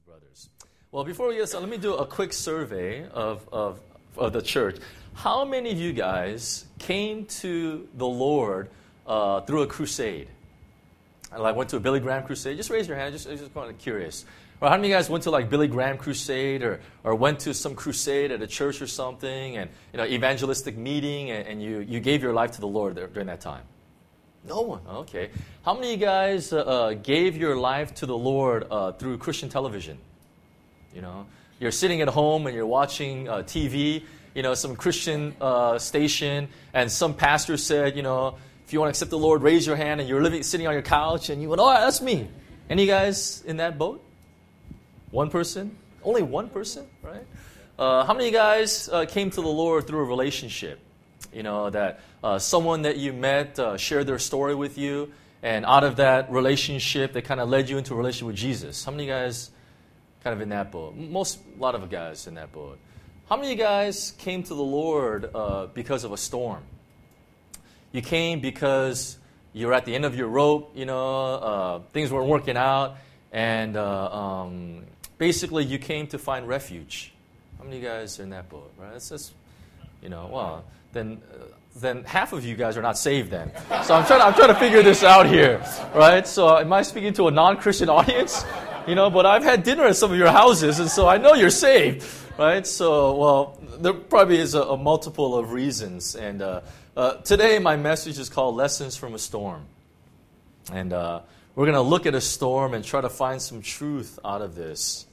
brothers. Well, before we get started, let me do a quick survey of the church. How many of you guys came to the Lord through a crusade? Like went to a Billy Graham crusade? Just raise your hand. Just kind of curious. Or how many of you guys went to like Billy Graham crusade or went to some crusade at a church or something and evangelistic meeting and you gave your life to the Lord during that time? No one. Okay. How many of you guys gave your life to the Lord through Christian television? You're sitting at home and you're watching TV, some Christian station, and some pastor said, if you want to accept the Lord, raise your hand, and you're sitting on your couch, and you went, all right, that's me. Any guys in that boat? One person? Only one person, right? How many of you guys came to the Lord through a relationship? That someone that you met shared their story with you, and out of that relationship, they kind of led you into a relationship with Jesus. How many of you guys kind of in that boat? A lot of guys in that boat. How many of you guys came to the Lord because of a storm? You came because you were at the end of your rope, things weren't working out, and basically you came to find refuge. How many of you guys are in that boat, right? It's just, well, then half of you guys are not saved then. So I'm trying to figure this out here, right? So am I speaking to a non-Christian audience? But I've had dinner at some of your houses, and so I know you're saved, right? So, well, there probably is a multiple of reasons. And today my message is called Lessons from a Storm. And we're going to look at a storm and try to find some truth out of this.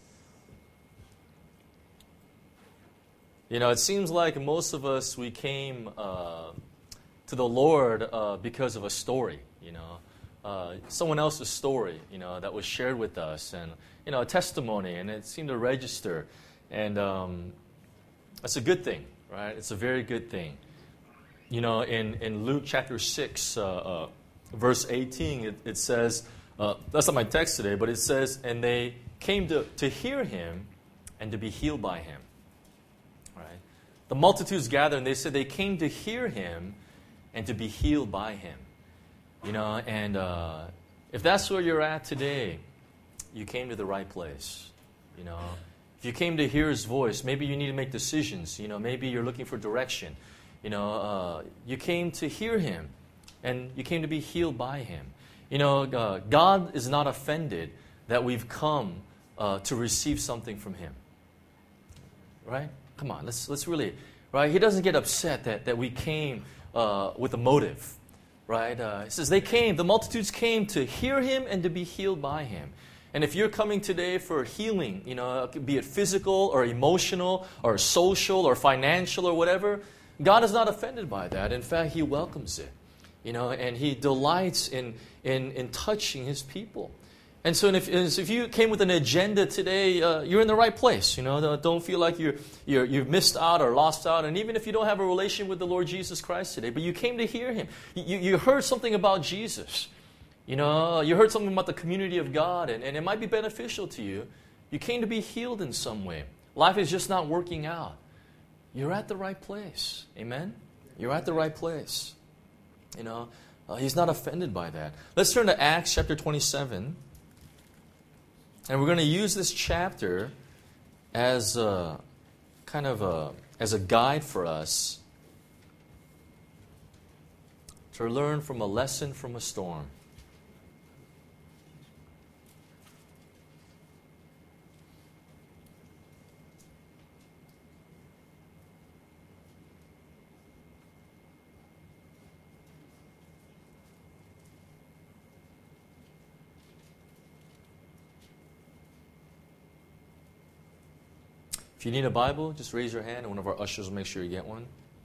It seems like most of us, we came to the Lord because of a story, someone else's story, that was shared with us, and, a testimony, and it seemed to register. And that's a good thing, right? It's a very good thing. In Luke chapter 6, verse 18, it says, that's not my text today, but it says, and they came to hear him and to be healed by him. Right? The multitudes gathered, and they said they came to hear him and to be healed by him. And if that's where you're at today, you came to the right place. If you came to hear his voice, maybe you need to make decisions. Maybe you're looking for direction. You came to hear him, and you came to be healed by him. God is not offended that we've come to receive something from him. Right? Come on, let's really, right? He doesn't get upset that we came with a motive. Right? It says the multitudes came to hear him and to be healed by him. And if you're coming today for healing, be it physical or emotional or social or financial or whatever, God is not offended by that. In fact, he welcomes it. And he delights in touching his people. And so if you came with an agenda today, you're in the right place. Don't feel like you've missed out or lost out. And even if you don't have a relation with the Lord Jesus Christ today, but you came to hear him. You heard something about Jesus. You heard something about the community of God, and it might be beneficial to you. You came to be healed in some way. Life is just not working out. You're at the right place. Amen? You're at the right place. He's not offended by that. Let's turn to Acts chapter 27. And we're going to use this chapter as a guide for us to learn from a lesson from a storm. If you need a Bible, just raise your hand and one of our ushers will make sure you get one.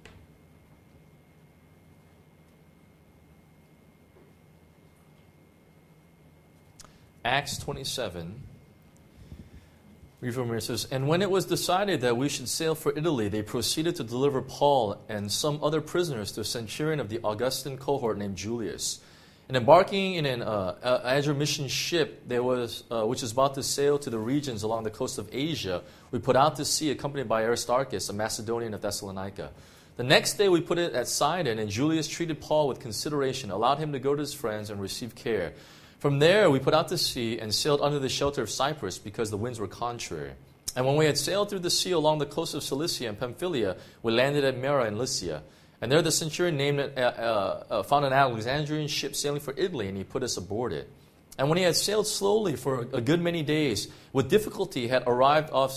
Acts 27. Read from here. It says, and when it was decided that we should sail for Italy, they proceeded to deliver Paul and some other prisoners to a centurion of the Augustan cohort named Julius. And embarking in an Adramyttian ship, which was about to sail to the regions along the coast of Asia, we put out to sea accompanied by Aristarchus, a Macedonian of Thessalonica. The next day we put it at Sidon, and Julius treated Paul with consideration, allowed him to go to his friends and receive care. From there we put out to sea and sailed under the shelter of Cyprus because the winds were contrary. And when we had sailed through the sea along the coast of Cilicia and Pamphylia, we landed at Myra in Lycia. And there the centurion found an Alexandrian ship sailing for Italy, and he put us aboard it. And when he had sailed slowly for a good many days, with difficulty had arrived off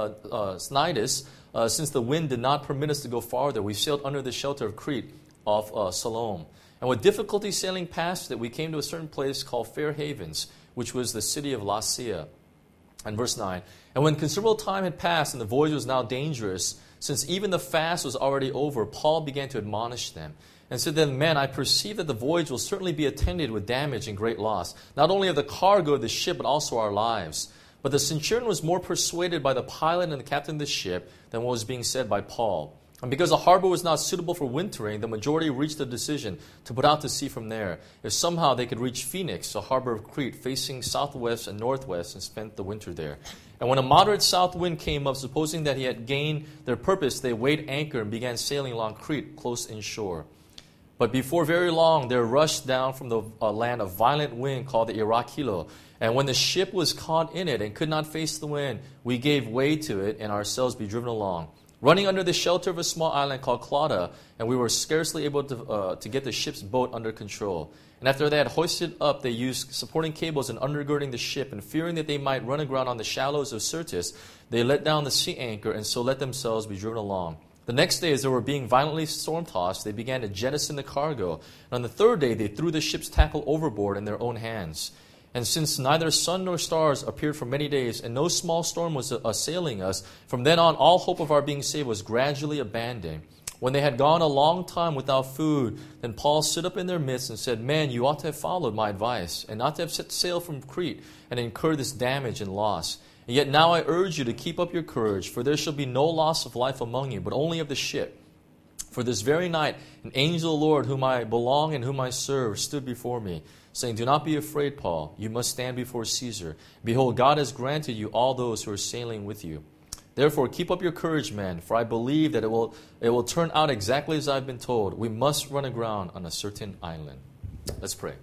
Cnidus, since the wind did not permit us to go farther, we sailed under the shelter of Crete off Salome. And with difficulty sailing past it, we came to a certain place called Fair Havens, which was the city of Lasea. And verse 9, and when considerable time had passed and the voyage was now dangerous, since even the fast was already over, Paul began to admonish them and said to them, men, I perceive that the voyage will certainly be attended with damage and great loss, not only of the cargo of the ship, but also our lives. But the centurion was more persuaded by the pilot and the captain of the ship than what was being said by Paul. And because the harbor was not suitable for wintering, the majority reached the decision to put out to sea from there, if somehow they could reach Phoenix, a harbor of Crete, facing southwest and northwest, and spent the winter there. And when a moderate south wind came up, supposing that he had gained their purpose, they weighed anchor and began sailing along Crete, close inshore. But before very long, there rushed down from the land a violent wind called the Irakilo. And when the ship was caught in it and could not face the wind, we gave way to it and ourselves be driven along, running under the shelter of a small island called Clauda, and we were scarcely able to get the ship's boat under control. And after they had hoisted up, they used supporting cables and undergirding the ship, and fearing that they might run aground on the shallows of Syrtis, they let down the sea anchor and so let themselves be driven along. The next day, as they were being violently storm-tossed, they began to jettison the cargo. And on the third day, they threw the ship's tackle overboard in their own hands. And since neither sun nor stars appeared for many days, and no small storm was assailing us, from then on all hope of our being saved was gradually abandoned. When they had gone a long time without food, then Paul stood up in their midst and said, men, you ought to have followed my advice, and not to have set sail from Crete, and incurred this damage and loss. And yet now I urge you to keep up your courage, for there shall be no loss of life among you, but only of the ship. For this very night an angel of the Lord, whom I belong and whom I serve, stood before me, saying, do not be afraid, Paul. You must stand before Caesar. Behold, God has granted you all those who are sailing with you. Therefore, keep up your courage, men, for I believe that it will turn out exactly as I've been told. We must run aground on a certain island. Let's pray.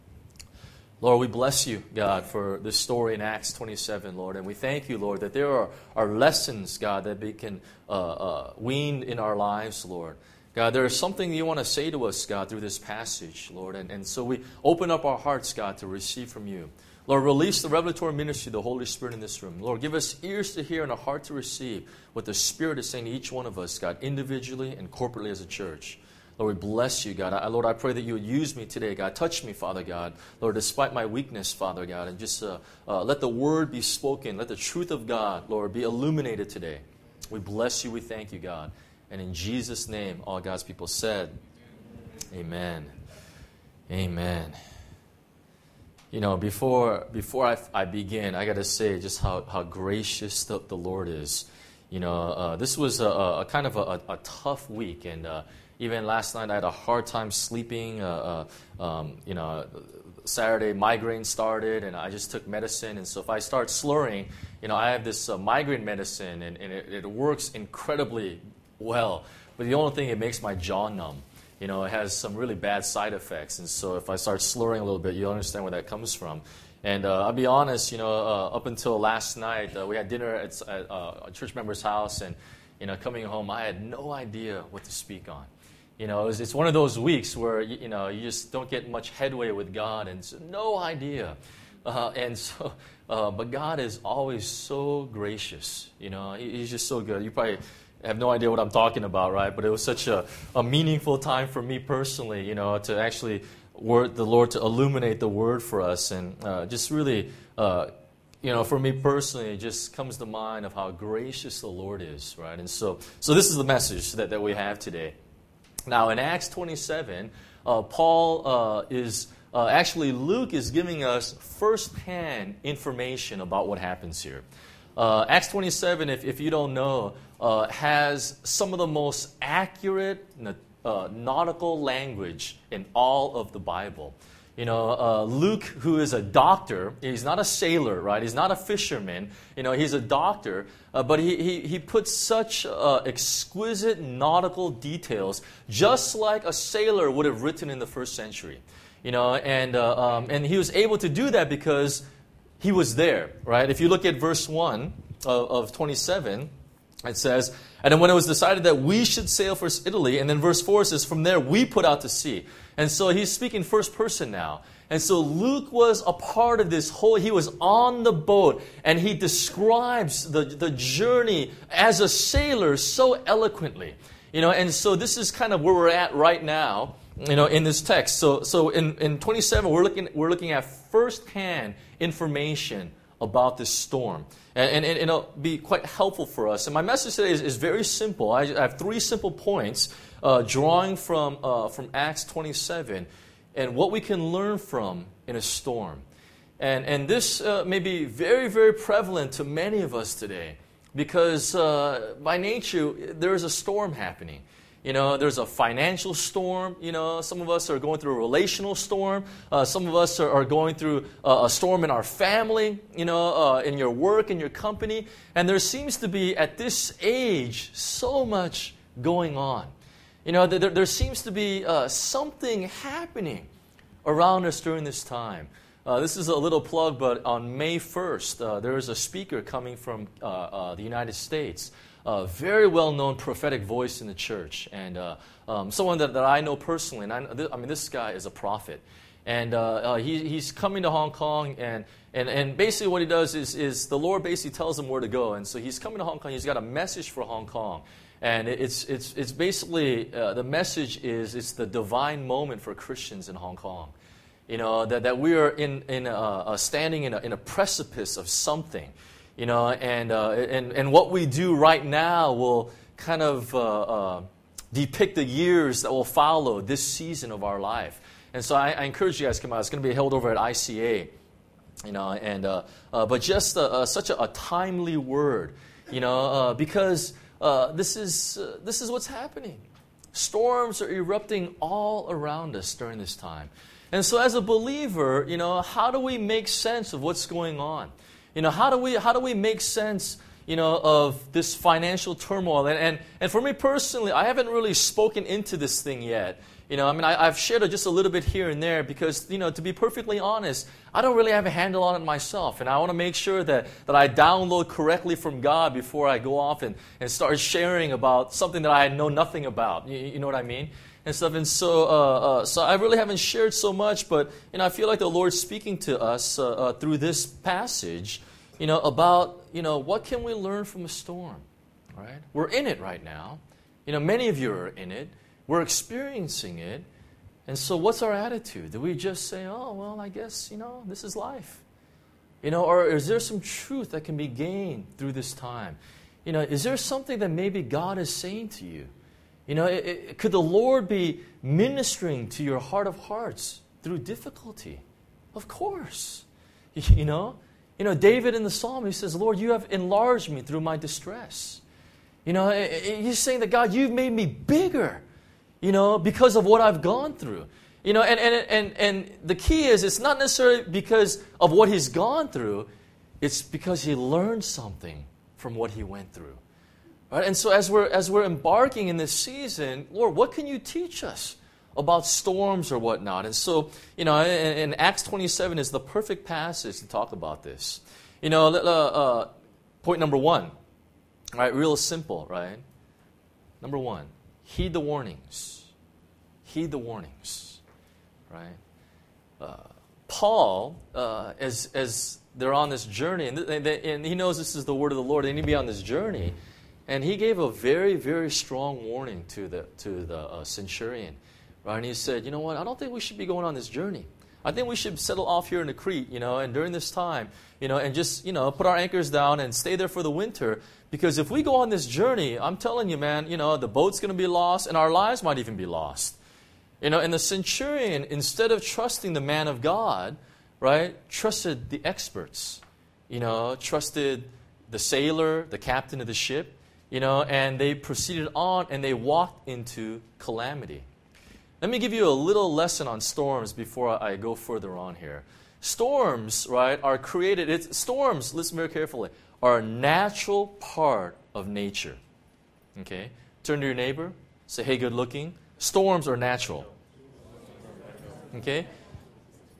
Lord, we bless you, God, for this story in Acts 27, Lord. And we thank you, Lord, that there are lessons, God, that we can wean in our lives, Lord. God, there is something you want to say to us, God, through this passage, Lord. And so we open up our hearts, God, to receive from you. Lord, release the revelatory ministry of the Holy Spirit in this room. Lord, give us ears to hear and a heart to receive what the Spirit is saying to each one of us, God, individually and corporately as a church. Lord, we bless you, God. Lord, I pray that you would use me today, God. Touch me, Father God. Lord, despite my weakness, Father God, and just let the word be spoken. Let the truth of God, Lord, be illuminated today. We bless you. We thank you, God. And in Jesus' name, all God's people said, amen. Amen. You know, before I begin, I got to say just how gracious the Lord is. You know, this was a kind of a tough week, and even last night I had a hard time sleeping. You know, Saturday migraine started, and I just took medicine. And so if I start slurring, you know, I have this migraine medicine, and it works incredibly well. But the only thing, it makes my jaw numb. You know, it has some really bad side effects. And so if I start slurring a little bit, you'll understand where that comes from. And I'll be honest, you know, up until last night, we had dinner at a church member's house. And, you know, coming home, I had no idea what to speak on. You know, it's one of those weeks where, you know, you just don't get much headway with God. And so, no idea. But God is always so gracious. You know, He's just so good. You probably have no idea what I'm talking about, right? But it was such a meaningful time for me personally, you know, to actually the Lord to illuminate the Word for us. And just really, you know, for me personally, it just comes to mind of how gracious the Lord is, right? And so this is the message that we have today. Now, in Acts 27, Paul actually Luke is giving us first-hand information about what happens here. Acts 27, if you don't know, has some of the most accurate nautical language in all of the Bible. You know, Luke, who is a doctor, he's not a sailor, right? He's not a fisherman. You know, he's a doctor, but he puts such exquisite nautical details, just like a sailor would have written in the first century. And he was able to do that because he was there, right? If you look at verse 1 of 27, it says, and then when it was decided that we should sail for Italy, and then verse 4 says, from there we put out to sea. And so he's speaking first person now. And so Luke was a part of this he was on the boat, and he describes the journey as a sailor so eloquently. And so this is kind of where we're at right now, in this text. So in 27, we're looking at firsthand information about this storm. And it'll be quite helpful for us. And my message today is very simple. I have 3 simple points drawing from Acts 27 and what we can learn from in a storm. And this may be very, very prevalent to many of us today because by nature there is a storm happening. There's a financial storm. Some of us are going through a relational storm. Some of us are going through a storm in our family, in your work, in your company. And there seems to be, at this age, so much going on. There seems to be something happening around us during this time. This is a little plug, but on May 1st, there is a speaker coming from the United States. A very well-known prophetic voice in the church, and someone that I know personally. And I mean, this guy is a prophet, and he's coming to Hong Kong, and basically what he does is the Lord basically tells him where to go, and so he's coming to Hong Kong. He's got a message for Hong Kong, and it's basically the message is it's the divine moment for Christians in Hong Kong. That we are standing in a precipice of something. And what we do right now will kind of depict the years that will follow this season of our life. And so I encourage you guys to come out. It's going to be held over at ICA, but just such a timely word, because this is what's happening. Storms are erupting all around us during this time. And so as a believer, how do we make sense of what's going on? How do we make sense, of this financial turmoil? And for me personally, I haven't really spoken into this thing yet. I've shared just a little bit here and there because, to be perfectly honest, I don't really have a handle on it myself. And I want to make sure that I download correctly from God before I go off and start sharing about something that I know nothing about. You know what I mean? And stuff. And so I really haven't shared so much, but I feel like the Lord's speaking to us through this passage, about what can we learn from a storm, right? We're in it right now. Many of you are in it. We're experiencing it. And so what's our attitude? Do we just say, oh, well, I guess, this is life? Or is there some truth that can be gained through this time? Is there something that maybe God is saying to you? Could the Lord be ministering to your heart of hearts through difficulty? Of course. David in the Psalm, he says, Lord, you have enlarged me through my distress. He's saying that, God, you've made me bigger, because of what I've gone through. And the key is it's not necessarily because of what he's gone through. It's because he learned something from what he went through. Right? And so as we're embarking in this season, Lord, what can you teach us about storms or whatnot? And so, in Acts 27 is the perfect passage to talk about this. Point number 1, right? Real simple, right? Number 1, heed the warnings. Heed the warnings, right? Paul, as they're on this journey, and he knows this is the word of the Lord, they need to be on this journey. And he gave a very, very strong warning to the centurion, right? And he said, you know what? I don't think we should be going on this journey. I think we should settle off here in Crete, and during this time, and just, put our anchors down and stay there for the winter. Because if we go on this journey, I'm telling you, man, the boat's going to be lost and our lives might even be lost. And the centurion, instead of trusting the man of God, right, trusted the experts, trusted the sailor, the captain of the ship. And they proceeded on and they walked into calamity. Let me give you a little lesson on storms before I go further on here. Storms, right, are created. Storms, listen very carefully, are a natural part of nature. Okay? Turn to your neighbor, say, hey, good looking. Storms are natural. Okay?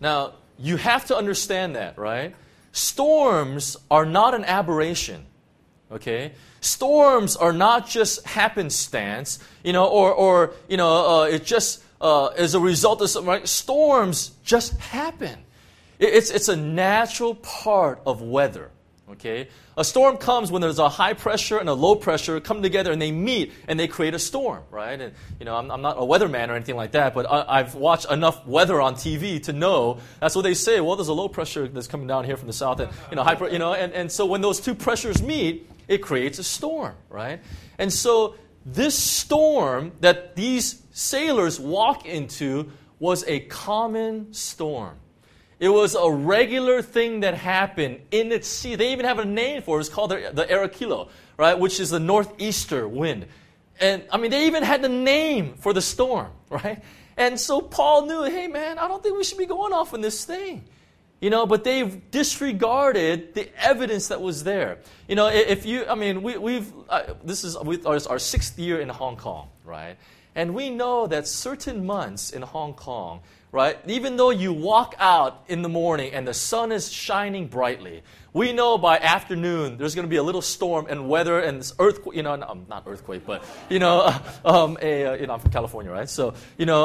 Now, you have to understand that, right? Storms are not an aberration, okay? Storms are not just happenstance, or it just as a result of something, right? Storms just happen. It's a natural part of weather, okay? A storm comes when there's a high pressure and a low pressure come together and they meet and they create a storm, right? And, I'm not a weatherman or anything like that, but I've watched enough weather on TV to know that's what they say. Well, there's a low pressure that's coming down here from the south, and, and so when those two pressures meet, it creates a storm, right? And so this storm that these sailors walk into was a common storm. It was a regular thing that happened in its sea. They even have a name for it. It's called the Arakilo, right, which is the northeaster wind. And, they even had the name for the storm, right? And so Paul knew, hey, man, I don't think we should be going off on this thing. But they've disregarded the evidence that was there. If you, this is our 6th year in Hong Kong, right? And we know that certain months in Hong Kong, right, even though you walk out in the morning and the sun is shining brightly, we know by afternoon there's going to be a little storm and weather and this earthquake, not earthquake, but, I'm from California, right? So,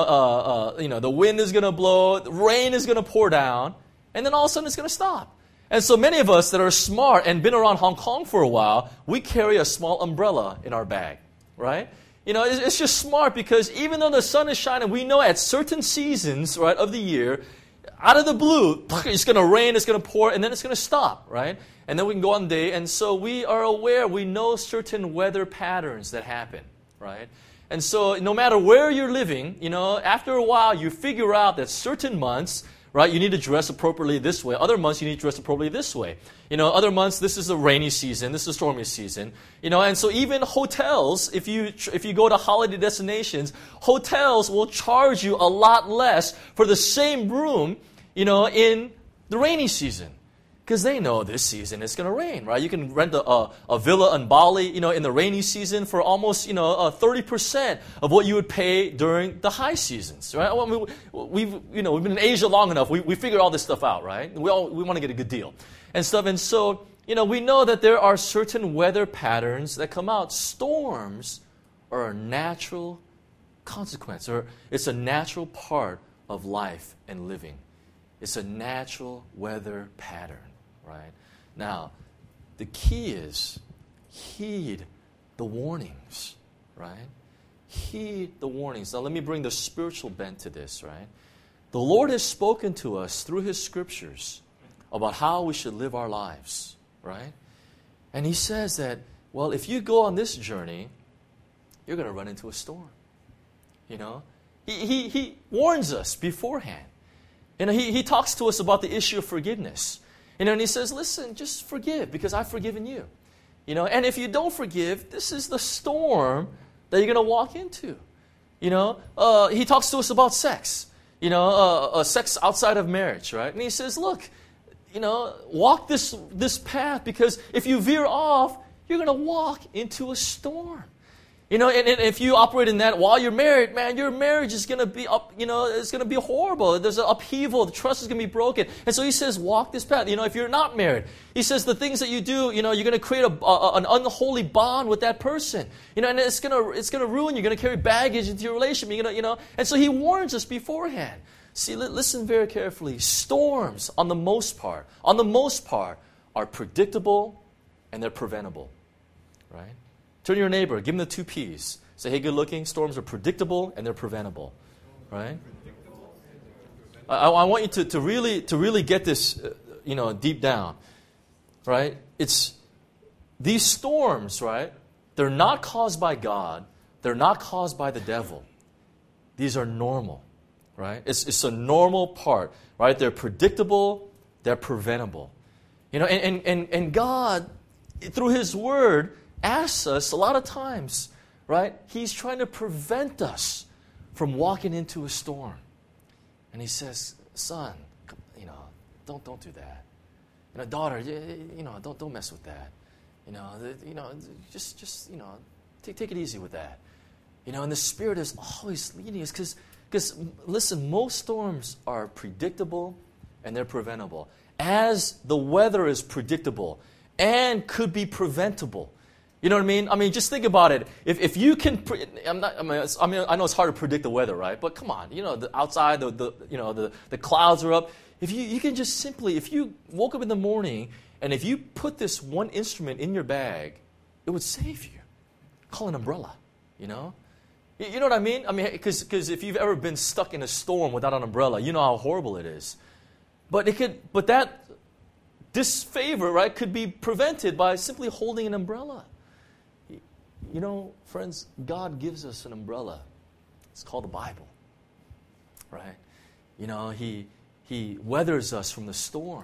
the wind is going to blow, the rain is going to pour down, and then all of a sudden it's going to stop. And so many of us that are smart and been around Hong Kong for a while, we carry a small umbrella in our bag, right? It's just smart because even though the sun is shining, we know at certain seasons, right, of the year, out of the blue, it's going to rain, it's going to pour, and then it's going to stop, right? And then we can go on the day. And so we are aware, we know certain weather patterns that happen, right? And so no matter where you're living, after a while, you figure out that certain months, right, you need to dress appropriately this way. Other months, you need to dress appropriately this way. Other months, this is the rainy season, this is the stormy season. And so even hotels, if you go to holiday destinations, hotels will charge you a lot less for the same room, in the rainy season. Because they know this season it's going to rain, right? You can rent a villa in Bali, in the rainy season for almost, 30% of what you would pay during the high seasons, right? We've been in Asia long enough. We figure all this stuff out, right? We want to get a good deal and stuff. And so, we know that there are certain weather patterns that come out. Storms are a natural consequence, or it's a natural part of life and living. It's a natural weather pattern. Right? Now, the key is heed the warnings, right? Heed the warnings. Now, let me bring the spiritual bent to this, right? The Lord has spoken to us through His Scriptures about how we should live our lives, right? And He says that, well, if you go on this journey, you're going to run into a storm. He warns us beforehand. He talks to us about the issue of forgiveness. And He says, listen, just forgive because I've forgiven you. And if you don't forgive, this is the storm that you're going to walk into. He talks to us about sex, sex outside of marriage, right? And He says, look, walk this path because if you veer off, you're going to walk into a storm. And if you operate in that while you're married, man, your marriage is going to be it's going to be horrible. There's an upheaval. The trust is going to be broken. And so He says, walk this path. If you're not married, He says the things that you do, you're going to create an unholy bond with that person. And it's going to ruin you. You're going to carry baggage into your relationship. And so He warns us beforehand. See, listen very carefully. Storms, on the most part, are predictable and they're preventable, right? Turn to your neighbor, give him the 2 P's. Say, hey, good looking, storms are predictable and they're preventable. Right? I want you to really get this deep down. Right? It's these storms, right? They're not caused by God. They're not caused by the devil. These are normal. Right? It's a normal part. Right? They're predictable, they're preventable. And God, through His Word, asks us a lot of times, right? He's trying to prevent us from walking into a storm. And He says, son, don't do that. Daughter, don't mess with that. Just take it easy with that. And the Spirit is always leading us because listen, most storms are predictable and they're preventable. As the weather is predictable and could be preventable. You know what I mean? I mean, just think about it. If you can, I know it's hard to predict the weather, right? But come on, outside the clouds are up. If you can just simply, if you woke up in the morning and if you put this one instrument in your bag, it would save you. Call an umbrella, You know what I mean? I mean, because if you've ever been stuck in a storm without an umbrella, you know how horrible it is. But that disfavor, right, could be prevented by simply holding an umbrella. You know, friends, God gives us an umbrella. It's called the Bible, right? You know, He weathers us from the storm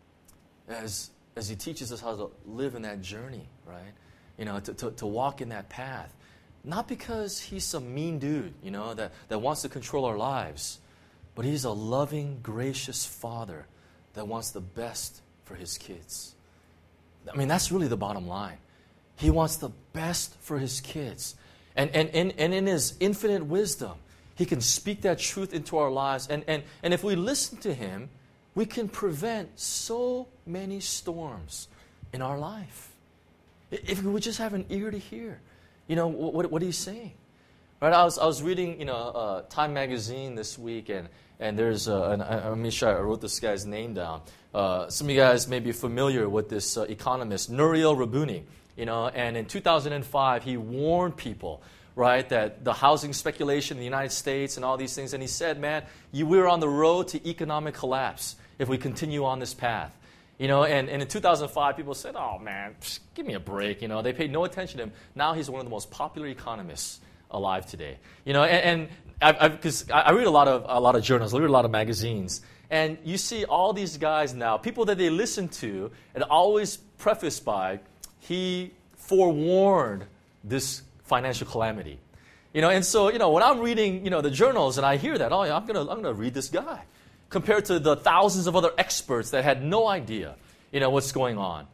as He teaches us how to live in that journey, right? You know, to walk in that path. Not because He's some mean dude, that wants to control our lives, but He's a loving, gracious Father that wants the best for His kids. I mean, that's really the bottom line. He wants the best for His kids. And in His infinite wisdom, He can speak that truth into our lives. And if we listen to Him, we can prevent so many storms in our life. If we would just have an ear to hear, what He's saying. Right? I was reading, Time magazine this week, and there's let me sure I wrote this guy's name down. Some of you guys may be familiar with this economist, Nouriel Roubini. And in 2005, he warned people, right, that the housing speculation in the United States and all these things, and he said, man, we're on the road to economic collapse if we continue on this path. And in 2005, people said, oh, man, give me a break. They paid no attention to him. Now he's one of the most popular economists alive today. And because I read a lot of journals, I read a lot of magazines, and you see all these guys now, people that they listen to, and always prefaced by, he forewarned this financial calamity. And so, when I'm reading, the journals and I hear that, oh, yeah, I'm gonna read this guy. Compared to the thousands of other experts that had no idea, what's going on,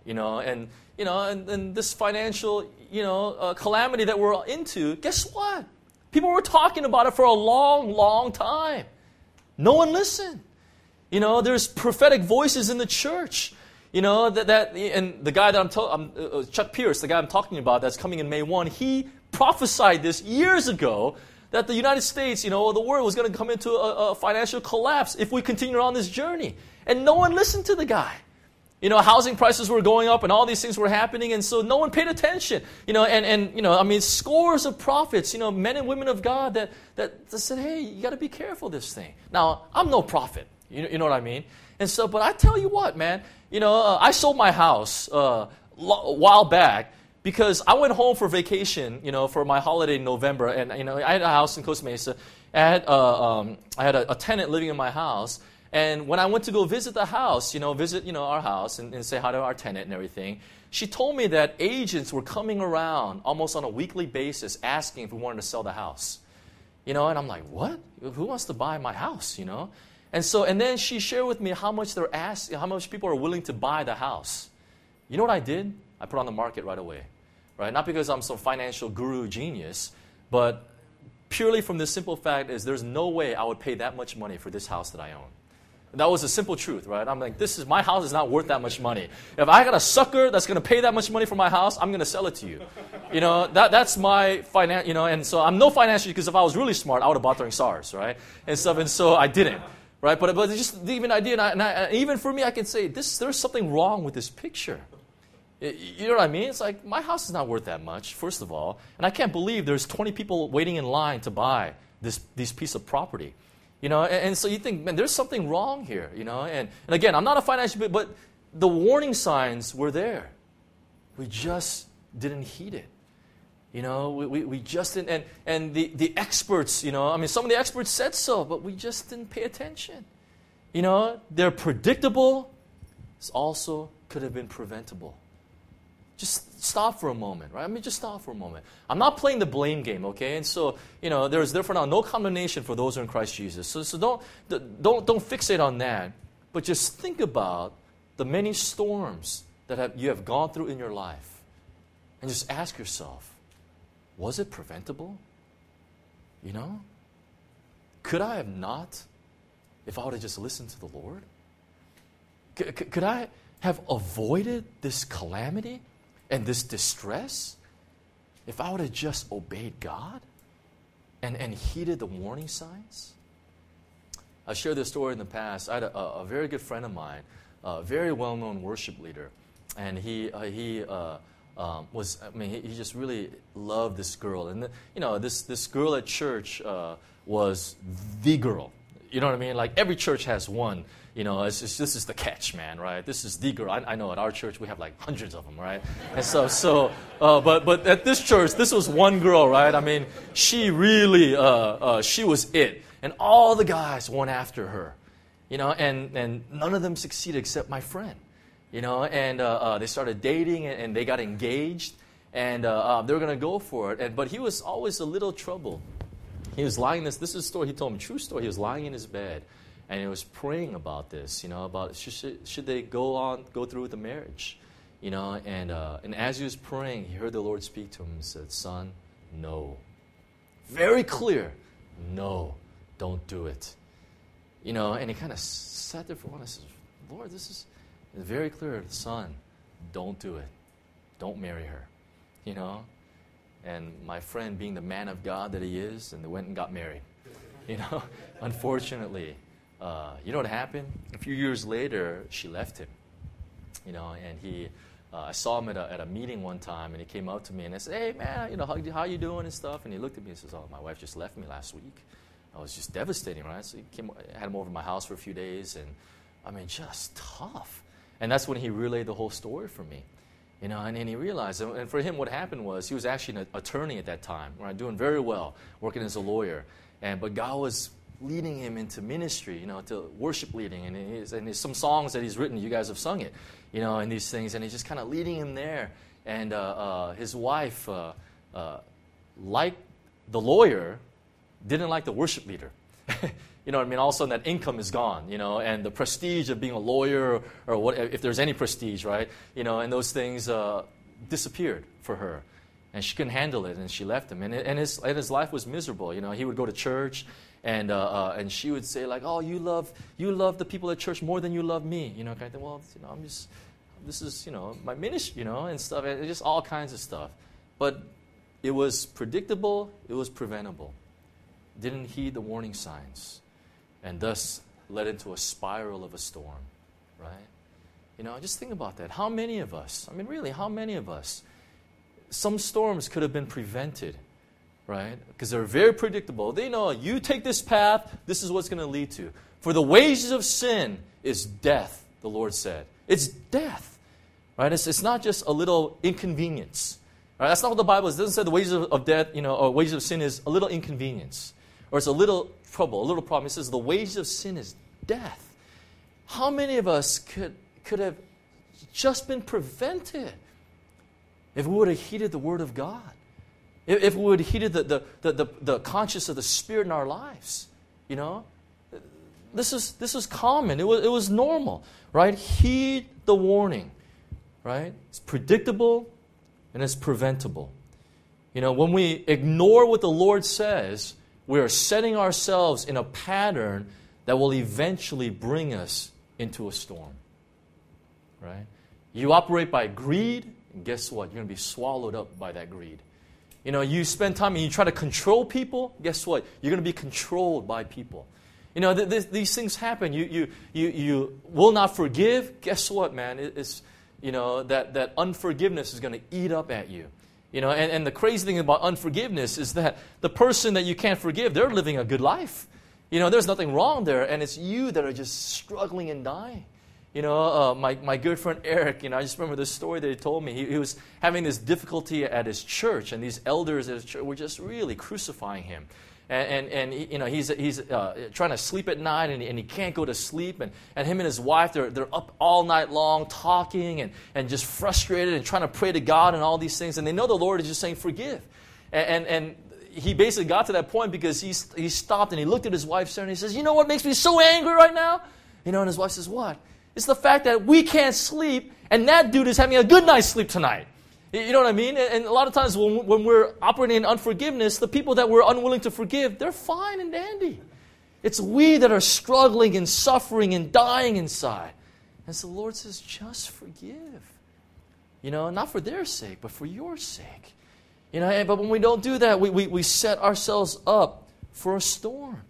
and this financial, calamity that we're into, guess what? People were talking about it for a long, long time. No one listened. There's prophetic voices in the church. And the guy that Chuck Pierce, the guy I'm talking about that's coming in May 1, he prophesied this years ago that the United States, the world was going to come into a financial collapse if we continue on this journey. And no one listened to the guy. Housing prices were going up and all these things were happening, and so no one paid attention. Scores of prophets, men and women of God that said, hey, you got to be careful of this thing. Now, I'm no prophet. You know what I mean? And so, but I tell you what, man, I sold my house a while back because I went home for vacation, for my holiday in November, and I had a house in Costa Mesa. I had a tenant living in my house, and when I went to go visit the house, visit our house and say hi to our tenant and everything, she told me that agents were coming around almost on a weekly basis asking if we wanted to sell the house. And I'm like, what? Who wants to buy my house? And then she shared with me how much they're asking, how much people are willing to buy the house. You know what I did? I put it on the market right away. Right? Not because I'm some financial guru genius, but purely from the simple fact is there's no way I would pay that much money for this house that I own. That was a simple truth, right? I'm like, my house is not worth that much money. If I got a sucker that's going to pay that much money for my house, I'm going to sell it to you. That's my finance, and so I'm no financial, because if I was really smart, I would have bought during SARS, right? And so I didn't. Right, but just even idea, and even for me, I can say there's something wrong with this picture. You know what I mean? It's like, my house is not worth that much, first of all, and I can't believe there's 20 people waiting in line to buy this piece of property. And so you think, man, there's something wrong here. And again, I'm not a financial, but the warning signs were there. We just didn't heed it. We just didn't, and the experts, some of the experts said so, but we just didn't pay attention. They're predictable. This also could have been preventable. Just stop for a moment, right? Just stop for a moment. I'm not playing the blame game, okay? And so, there's therefore now no condemnation for those who are in Christ Jesus. So don't fixate on that, but just think about the many storms that you have gone through in your life, and just ask yourself, was it preventable? Could I have not if I would have just listened to the Lord? Could I have avoided this calamity and this distress if I would have just obeyed God and heeded the warning signs? I've shared this story in the past. I had a very good friend of mine, a very well-known worship leader, and he just really loved this girl. And this girl at church was the girl. You know what I mean? Like every church has one. This is the catch, man, right? This is the girl. I know at our church we have like hundreds of them, right? And but at this church, this was one girl, right? I mean, she really, she was it. And all the guys went after her, and none of them succeeded except my friend, and they started dating and they got engaged, and they were going to go for it. But he was always a little trouble. He was lying this is a story he told me, true story. He was lying in his bed, and he was praying about this, about should they go through with the marriage, and as he was praying, he heard the Lord speak to him and said, "Son, no." Very clear, no, don't do it. And he kind of sat there for a while and says, "Lord, this is very clear, son, don't do it. Don't marry her." And my friend, being the man of God that he is, and they went and got married. Unfortunately, you know what happened? A few years later, she left him. And I saw him at a meeting one time, and he came up to me and I said, "Hey, man, how you doing and stuff?" And he looked at me and says, "Oh, my wife just left me last week." I was just devastating, right? So I had him over to my house for a few days, and just tough. And that's when he relayed the whole story for me. And he realized, and for him what happened was he was actually an attorney at that time, right, doing very well, working as a lawyer. But God was leading him into ministry, to worship leading. And there's some songs that he's written, you guys have sung it, and these things. And he's just kind of leading him there. And his wife, like the lawyer, didn't like the worship leader. You know what I mean? All of a sudden that income is gone, and the prestige of being a lawyer or what, if there's any prestige, right? And those things disappeared for her. And she couldn't handle it, and she left him. And his life was miserable. He would go to church, and she would say like, "Oh, you love the people at church more than you love me." Kind of thing. Well, this is my ministry, and stuff, and just all kinds of stuff. But it was predictable. It was preventable. Didn't heed the warning signs, and thus led into a spiral of a storm, right? Just think about that. How many of us, really, how many of us, some storms could have been prevented, right? Because they're very predictable. They know, you take this path, this is what's going to lead to. For the wages of sin is death, the Lord said. It's death, right? It's not just a little inconvenience. Right? That's not what the Bible says. It doesn't say the wages of death, or wages of sin is a little inconvenience. Or it's a little trouble, a little problem. It says the wages of sin is death. How many of us could have just been prevented if we would have heeded the Word of God? If we would have heeded the conscience of the Spirit in our lives? This is common. It was normal, right? Heed the warning, right? It's predictable and it's preventable. When we ignore what the Lord says, we are setting ourselves in a pattern that will eventually bring us into a storm, right? You operate by greed, and guess what? You're going to be swallowed up by that greed. You spend time and you try to control people, guess what? You're going to be controlled by people. These things happen. You will not forgive, guess what, man? It's that unforgiveness is going to eat up at you. And the crazy thing about unforgiveness is that the person that you can't forgive, they're living a good life. There's nothing wrong there, and it's you that are just struggling and dying. My good friend Eric, I just remember this story that he told me. He was having this difficulty at his church, and these elders at his church were just really crucifying him. And he's trying to sleep at night, and he can't go to sleep. And him and his wife, they're up all night long talking and just frustrated and trying to pray to God and all these things. And they know the Lord is just saying, forgive. And he basically got to that point because he stopped and he looked at his wife, Sarah, and he says, "You know what makes me so angry right now?" And his wife says, "What?" "It's the fact that we can't sleep, and that dude is having a good night's sleep tonight." You know what I mean? And a lot of times when we're operating in unforgiveness, the people that we're unwilling to forgive, they're fine and dandy. It's we that are struggling and suffering and dying inside. And so the Lord says, just forgive. Not for their sake, but for your sake. But when we don't do that, we set ourselves up for a storm.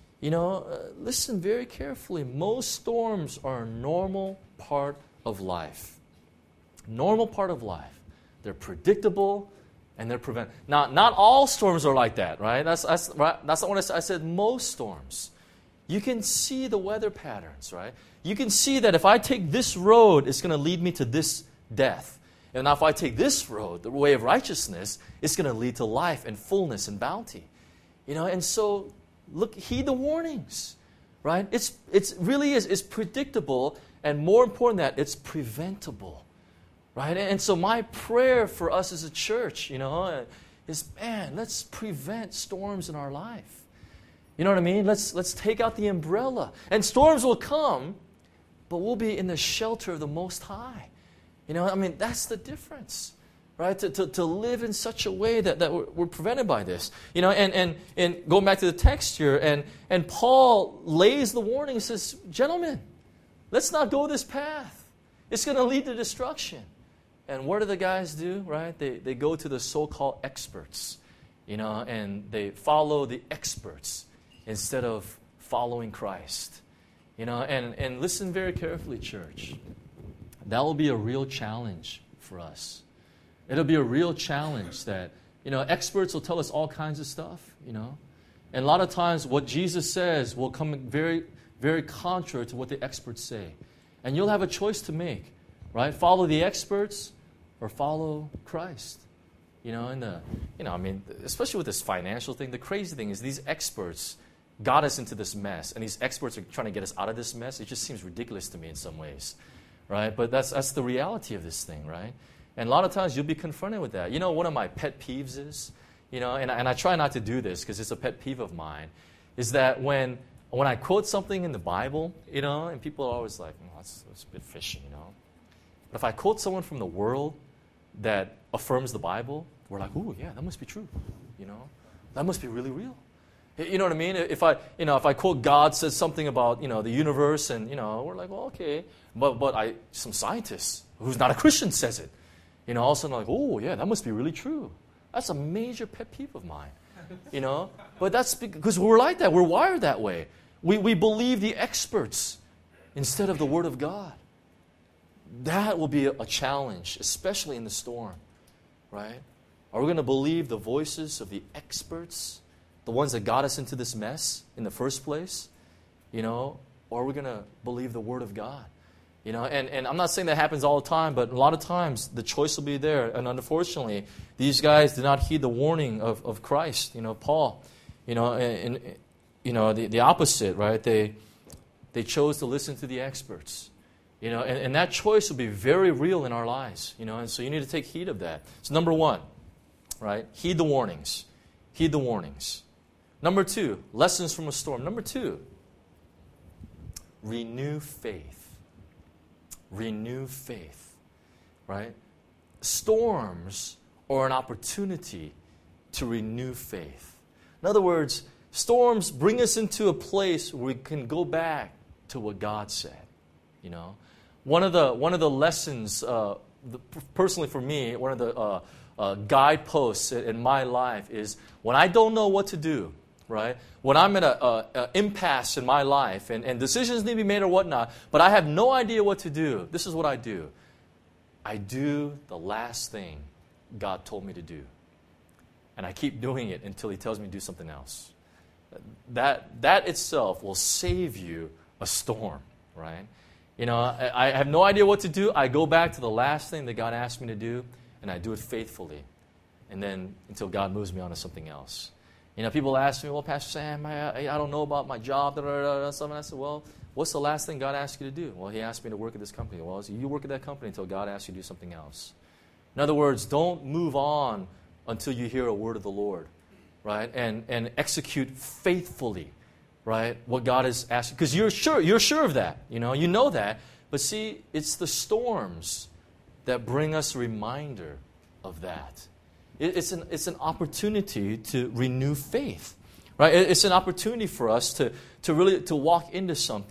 Listen very carefully. Most storms are a normal part of life. Normal part of life. They're predictable and they're preventable. Now, not all storms are like that, right? That's not what I said. Most storms. You can see the weather patterns, right? You can see that if I take this road, it's going to lead me to this death. And now if I take this road, the way of righteousness, it's going to lead to life and fullness and bounty. And so, look, heed the warnings, right? It's really is. It's predictable, and more important than that, it's preventable, right? And so my prayer for us as a church, is, man, let's prevent storms in our life. You know what I mean? Let's take out the umbrella. And storms will come, but we'll be in the shelter of the Most High. That's the difference, right? To live in such a way that we're prevented by this. And going back to the text here, and Paul lays the warning and says, gentlemen, let's not go this path. It's going to lead to destruction. And what do the guys do, right? They go to the so-called experts, and they follow the experts instead of following Christ. And listen very carefully, church. That will be a real challenge for us. It'll be a real challenge that, experts will tell us all kinds of stuff, And a lot of times what Jesus says will come very, very contrary to what the experts say. And you'll have a choice to make, right? Follow the experts or follow Christ. Especially with this financial thing, the crazy thing is these experts got us into this mess. And these experts are trying to get us out of this mess. It just seems ridiculous to me in some ways. Right? But that's the reality of this thing, right? And a lot of times you'll be confronted with that. One of my pet peeves is, and I try not to do this because it's a pet peeve of mine, is that when I quote something in the Bible, and people are always like, that's a bit fishy, But if I quote someone from the world that affirms the Bible, we're like, ooh, yeah, that must be true, That must be really real. You know what I mean? If I quote God says something about, the universe and, we're like, well, okay. But some scientist who's not a Christian says it. All of a sudden like, oh, yeah, that must be really true. That's a major pet peeve of mine. But that's because we're like that. We're wired that way. We believe the experts instead of the Word of God. That will be a challenge, especially in the storm, right? Are we going to believe the voices of the experts, the ones that got us into this mess in the first place, or are we going to believe the Word of God? And I'm not saying that happens all the time, but a lot of times the choice will be there. And unfortunately, these guys did not heed the warning of Christ, Paul. The opposite, right? They chose to listen to the experts. And that choice will be very real in our lives, and so you need to take heed of that. So number one, right? Heed the warnings. Heed the warnings. Number two, lessons from a storm. Number two, renew faith. Renew faith, right? Storms are an opportunity to renew faith. In other words, storms bring us into a place where we can go back to what God said. One of the lessons, personally for me, one of the guideposts in my life is when I don't know what to do. Right? When I'm at an impasse in my life and decisions need to be made or whatnot, but I have no idea what to do, this is what I do. I do the last thing God told me to do. And I keep doing it until He tells me to do something else. That itself will save you a storm, right? I have no idea what to do. I go back to the last thing that God asked me to do, and I do it faithfully. And then until God moves me on to something else. People ask me, well, Pastor Sam, I don't know about my job, and I said, well, what's the last thing God asked you to do? Well, He asked me to work at this company. Well, so you work at that company until God asks you to do something else. In other words, don't move on until you hear a word of the Lord, right? And execute faithfully, right, what God has asked you. Because you're sure of that, you know that. But see, it's the storms that bring us a reminder of that. It's an opportunity to renew faith, right? It's an opportunity for us to really walk into something.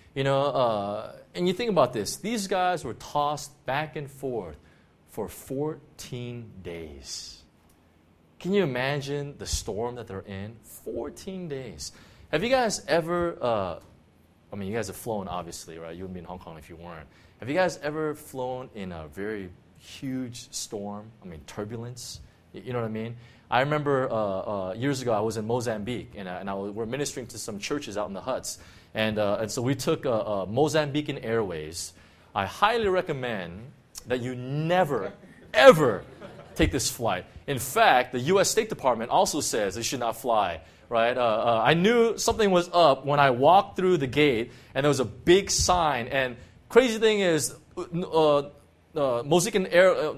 And you think about this. These guys were tossed back and forth for 14 days. Can you imagine the storm that they're in? 14 days. Have you guys ever, you guys have flown, obviously, right? You wouldn't be in Hong Kong if you weren't. Have you guys ever flown in a very huge storm? Turbulence? You know what I mean? I remember years ago I was in Mozambique, and we're ministering to some churches out in the huts. And so we took Mozambican Airways. I highly recommend that you never, ever take this flight. In fact, the U.S. State Department also says you should not fly. Right? I knew something was up when I walked through the gate, and there was a big sign. And crazy thing is, Mozambican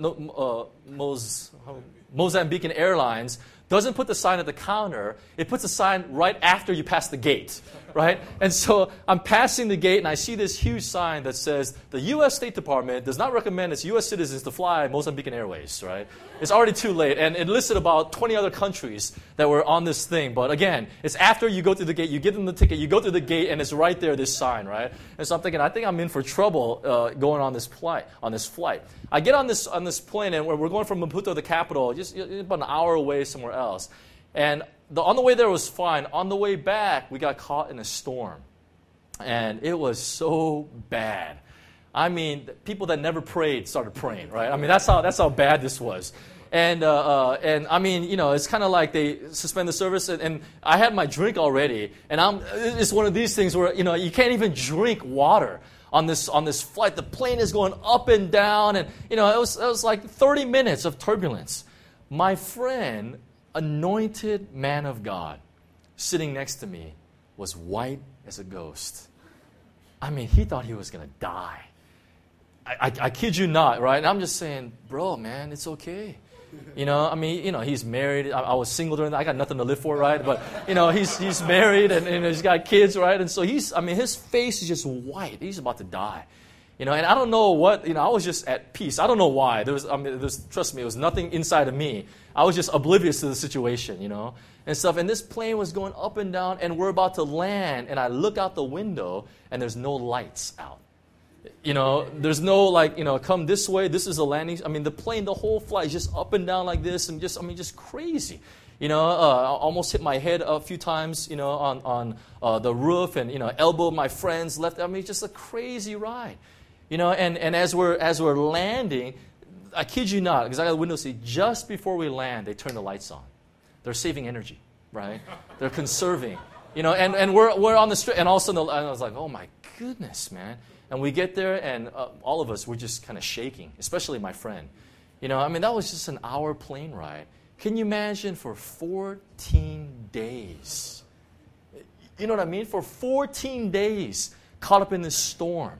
Airlines doesn't put the sign at the counter. It puts the sign right after you pass the gate, right? And so I'm passing the gate, and I see this huge sign that says, the U.S. State Department does not recommend its U.S. citizens to fly Mozambican Airways, right? It's already too late. And it listed about 20 other countries that were on this thing. But again, it's after you go through the gate, you give them the ticket, you go through the gate, and it's right there, this sign, right? And so I'm thinking, I think I'm in for trouble going on this flight. I get on this plane, and we're going from Maputo, the capital, just about an hour away somewhere else. And on the way there was fine. On the way back, we got caught in a storm. And it was so bad. People that never prayed started praying, right? That's how bad this was. And it's kind of like they suspend the service, and I had my drink already, and it's one of these things where, you can't even drink water on this flight. The plane is going up and down, and, it was like 30 minutes of turbulence. My friend, anointed man of God, sitting next to me, was white as a ghost. He thought he was going to die. I kid you not, right? And I'm just saying, bro, man, it's okay. He's married. I was single during that. I got nothing to live for, right? But, he's married and he's got kids, right? And so his face is just white. He's about to die. And I don't know what, I was just at peace. I don't know why. Trust me, it was nothing inside of me. I was just oblivious to the situation, and stuff. And this plane was going up and down, and we're about to land, and I look out the window, and there's no lights out. There's no come this way, this is the landing. The plane, the whole flight is just up and down like this, and just crazy. I almost hit my head a few times, on the roof, and, elbowed my friends left. Just a crazy ride. And as we're landing, I kid you not, because I got a window seat, just before we land, they turn the lights on. They're saving energy, right? They're conserving. And we're on the street, and all of a sudden, I was like, oh my goodness, man. And we get there, and all of us were just kind of shaking, especially my friend. That was just an hour plane ride. Can you imagine for 14 days? You know what I mean? For 14 days, caught up in this storm.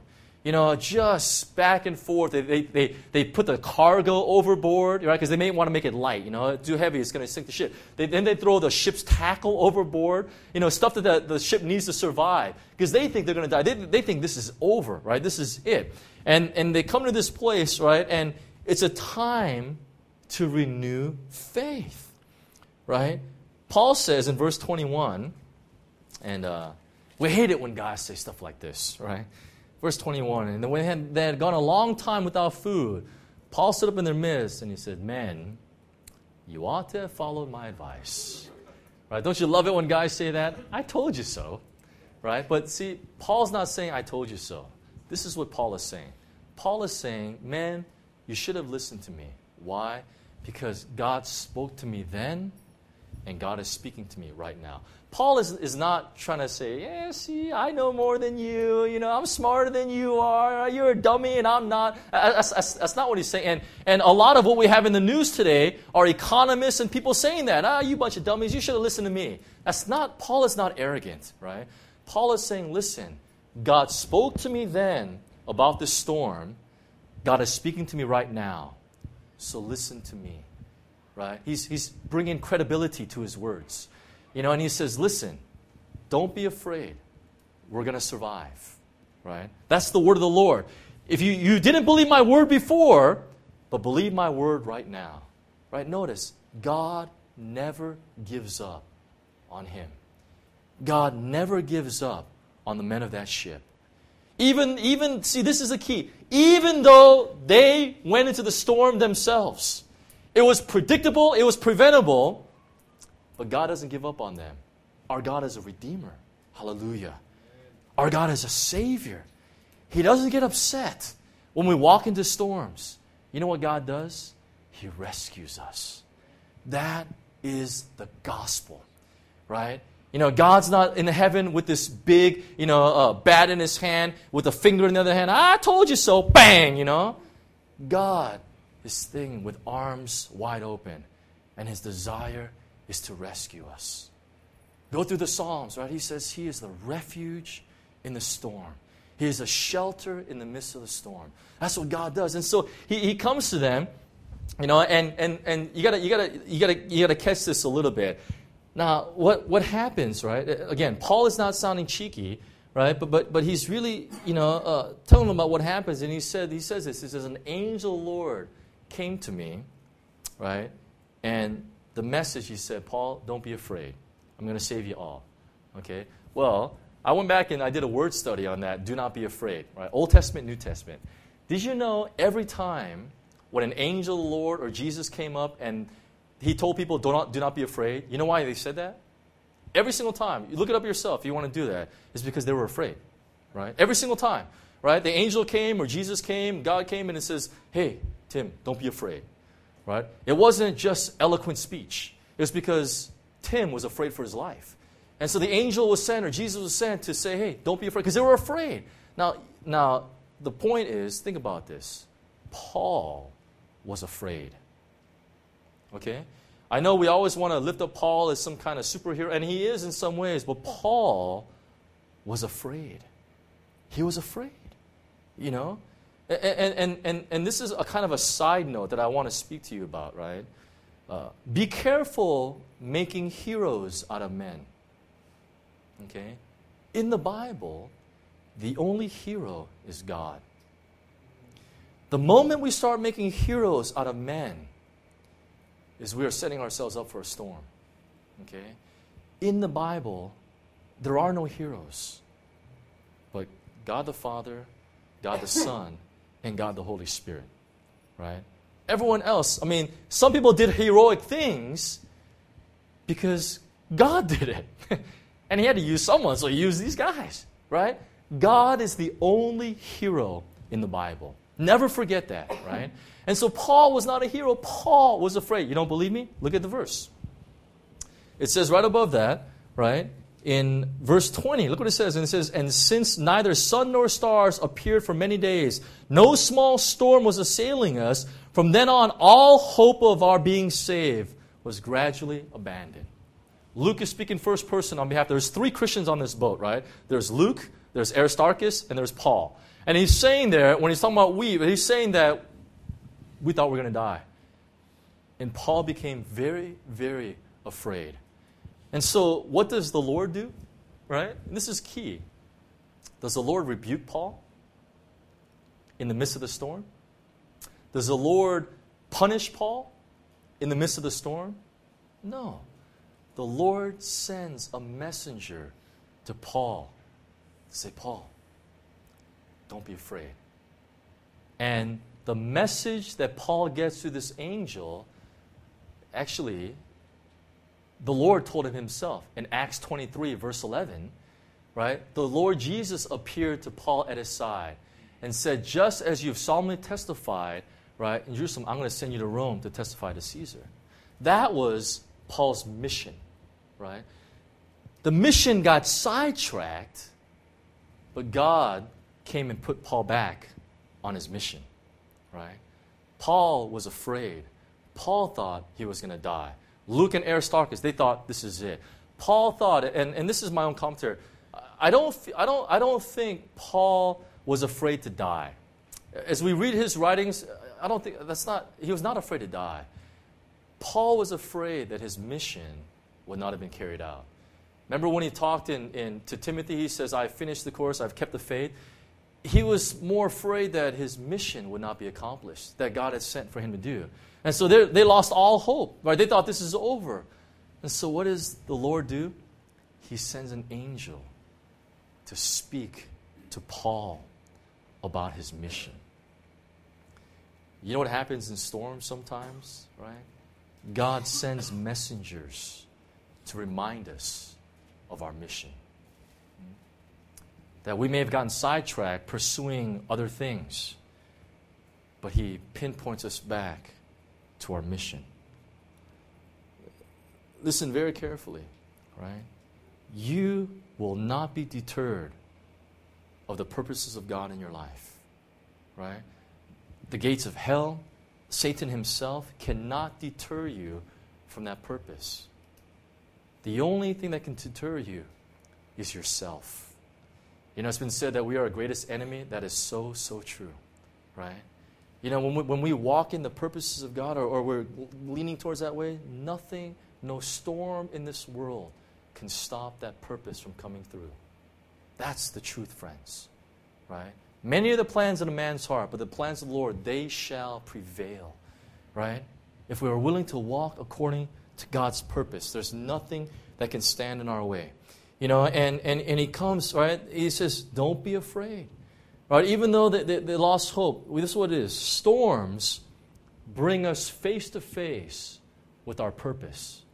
Just back and forth. They put the cargo overboard, right? Because they may want to make it light. Too heavy, it's going to sink the ship. Then they throw the ship's tackle overboard. Stuff that the ship needs to survive. Because they think they're going to die. They think this is over, right? This is it. And they come to this place, right? And it's a time to renew faith, right? Paul says in verse 21, and we hate it when guys say stuff like this, right? Verse 21, and when they had gone a long time without food, Paul stood up in their midst and he said, men, you ought to have followed my advice. Right? Don't you love it when guys say that? I told you so. Right? But see, Paul's not saying, I told you so. This is what Paul is saying. Paul is saying, men, you should have listened to me. Why? Because God spoke to me then, and God is speaking to me right now. Paul is not trying to say, yeah, see, I know more than you. I'm smarter than you are. You're a dummy and I'm not. That's not what he's saying. And a lot of what we have in the news today are economists and people saying that. You bunch of dummies, you should have listened to me. Paul is not arrogant, right? Paul is saying, listen, God spoke to me then about this storm. God is speaking to me right now. So listen to me, right? He's bringing credibility to his words. And he says, listen, don't be afraid. We're going to survive, right? That's the word of the Lord. If you didn't believe my word before, but believe my word right now, right? Notice, God never gives up on him. God never gives up on the men of that ship. See, this is the key. Even though they went into the storm themselves, it was predictable, it was preventable, but God doesn't give up on them. Our God is a redeemer. Hallelujah. Our God is a savior. He doesn't get upset when we walk into storms. You know what God does? He rescues us. That is the gospel, right? God's not in heaven with this big, bat in his hand, with a finger in the other hand. I told you so. Bang, God is sitting with arms wide open, and his desire is to rescue us. Go through the Psalms, right? He says he is the refuge in the storm. He is a shelter in the midst of the storm. That's what God does. And so he comes to them, and you gotta catch this a little bit. Now, what happens, right? Again, Paul is not sounding cheeky, right? But he's really, telling them about what happens. And he says this. He says, an angel of the Lord came to me, right? And the message, he said, Paul, don't be afraid. I'm going to save you all. Okay? Well, I went back and I did a word study on that. Do not be afraid, right? Old Testament, New Testament. Did you know every time when an angel of the Lord or Jesus came up and he told people, do not be afraid. You know why they said that? Every single time. You look it up yourself if you want to do that. It's because they were afraid, right? Every single time, right? The angel came or Jesus came, God came, and it says, hey, Tim, don't be afraid, right? It wasn't just eloquent speech. It was because Tim was afraid for his life. And so the angel was sent or Jesus was sent to say, hey, don't be afraid, because they were afraid. Now, the point is, think about this. Paul was afraid. Okay? I know we always want to lift up Paul as some kind of superhero, and he is in some ways, but Paul was afraid. He was afraid, And this is a kind of a side note that I want to speak to you about, right? Be careful making heroes out of men. Okay? In the Bible, the only hero is God. The moment we start making heroes out of men, is we are setting ourselves up for a storm. Okay? In the Bible, there are no heroes. But God the Father, God the Son, and God the Holy Spirit. Right? Everyone else, some people did heroic things because God did it. And he had to use someone, so he used these guys. Right? God is the only hero in the Bible. Never forget that, right? And so Paul was not a hero. Paul was afraid. You don't believe me? Look at the verse. It says right above that, right? In verse 20, look what it says. And it says, and since neither sun nor stars appeared for many days, no small storm was assailing us, from then on all hope of our being saved was gradually abandoned. Luke is speaking first person on behalf. There's 3 Christians on this boat, right? There's Luke, there's Aristarchus, and there's Paul. And he's saying there, when he's talking about he's saying that we thought we were going to die. And Paul became very, very afraid. And so what does the Lord do? Right? And this is key. Does the Lord rebuke Paul in the midst of the storm? Does the Lord punish Paul in the midst of the storm? No. The Lord sends a messenger to Paul to say, Paul, don't be afraid. And the message that Paul gets through this angel, actually, the Lord told him himself in Acts 23, verse 11, right? The Lord Jesus appeared to Paul at his side and said, just as you've solemnly testified, right, in Jerusalem, I'm going to send you to Rome to testify to Caesar. That was Paul's mission, right? The mission got sidetracked, but God came and put Paul back on his mission, right? Paul was afraid. Paul thought he was going to die. Luke and Aristarchus, they thought this is it. Paul thought, and this is my own commentary, I don't think Paul was afraid to die. As we read his writings, he was not afraid to die. Paul was afraid that his mission would not have been carried out. Remember when he talked to Timothy, he says, I've finished the course, I've kept the faith. He was more afraid that his mission would not be accomplished, that God had sent for him to do. And so they lost all hope. Right? They thought this is over. And so what does the Lord do? He sends an angel to speak to Paul about his mission. You know what happens in storms sometimes, right? God sends messengers to remind us of our mission. That we may have gotten sidetracked pursuing other things, but he pinpoints us back to our mission. Listen very carefully, right? You will not be deterred of the purposes of God in your life, right? The gates of hell, Satan himself cannot deter you from that purpose. The only thing that can deter you is yourself. You know, it's been said that we are our greatest enemy. That is so, so true, right? You know, when we walk in the purposes of God or we're leaning towards that way, nothing, no storm in this world can stop that purpose from coming through. That's the truth, friends, right? Many are the plans in a man's heart, but the plans of the Lord, they shall prevail, right? If we are willing to walk according to God's purpose, there's nothing that can stand in our way. You know, and he comes, right? He says, don't be afraid. Right? Even though they lost hope, this is what it is. Storms bring us face to face with our purpose.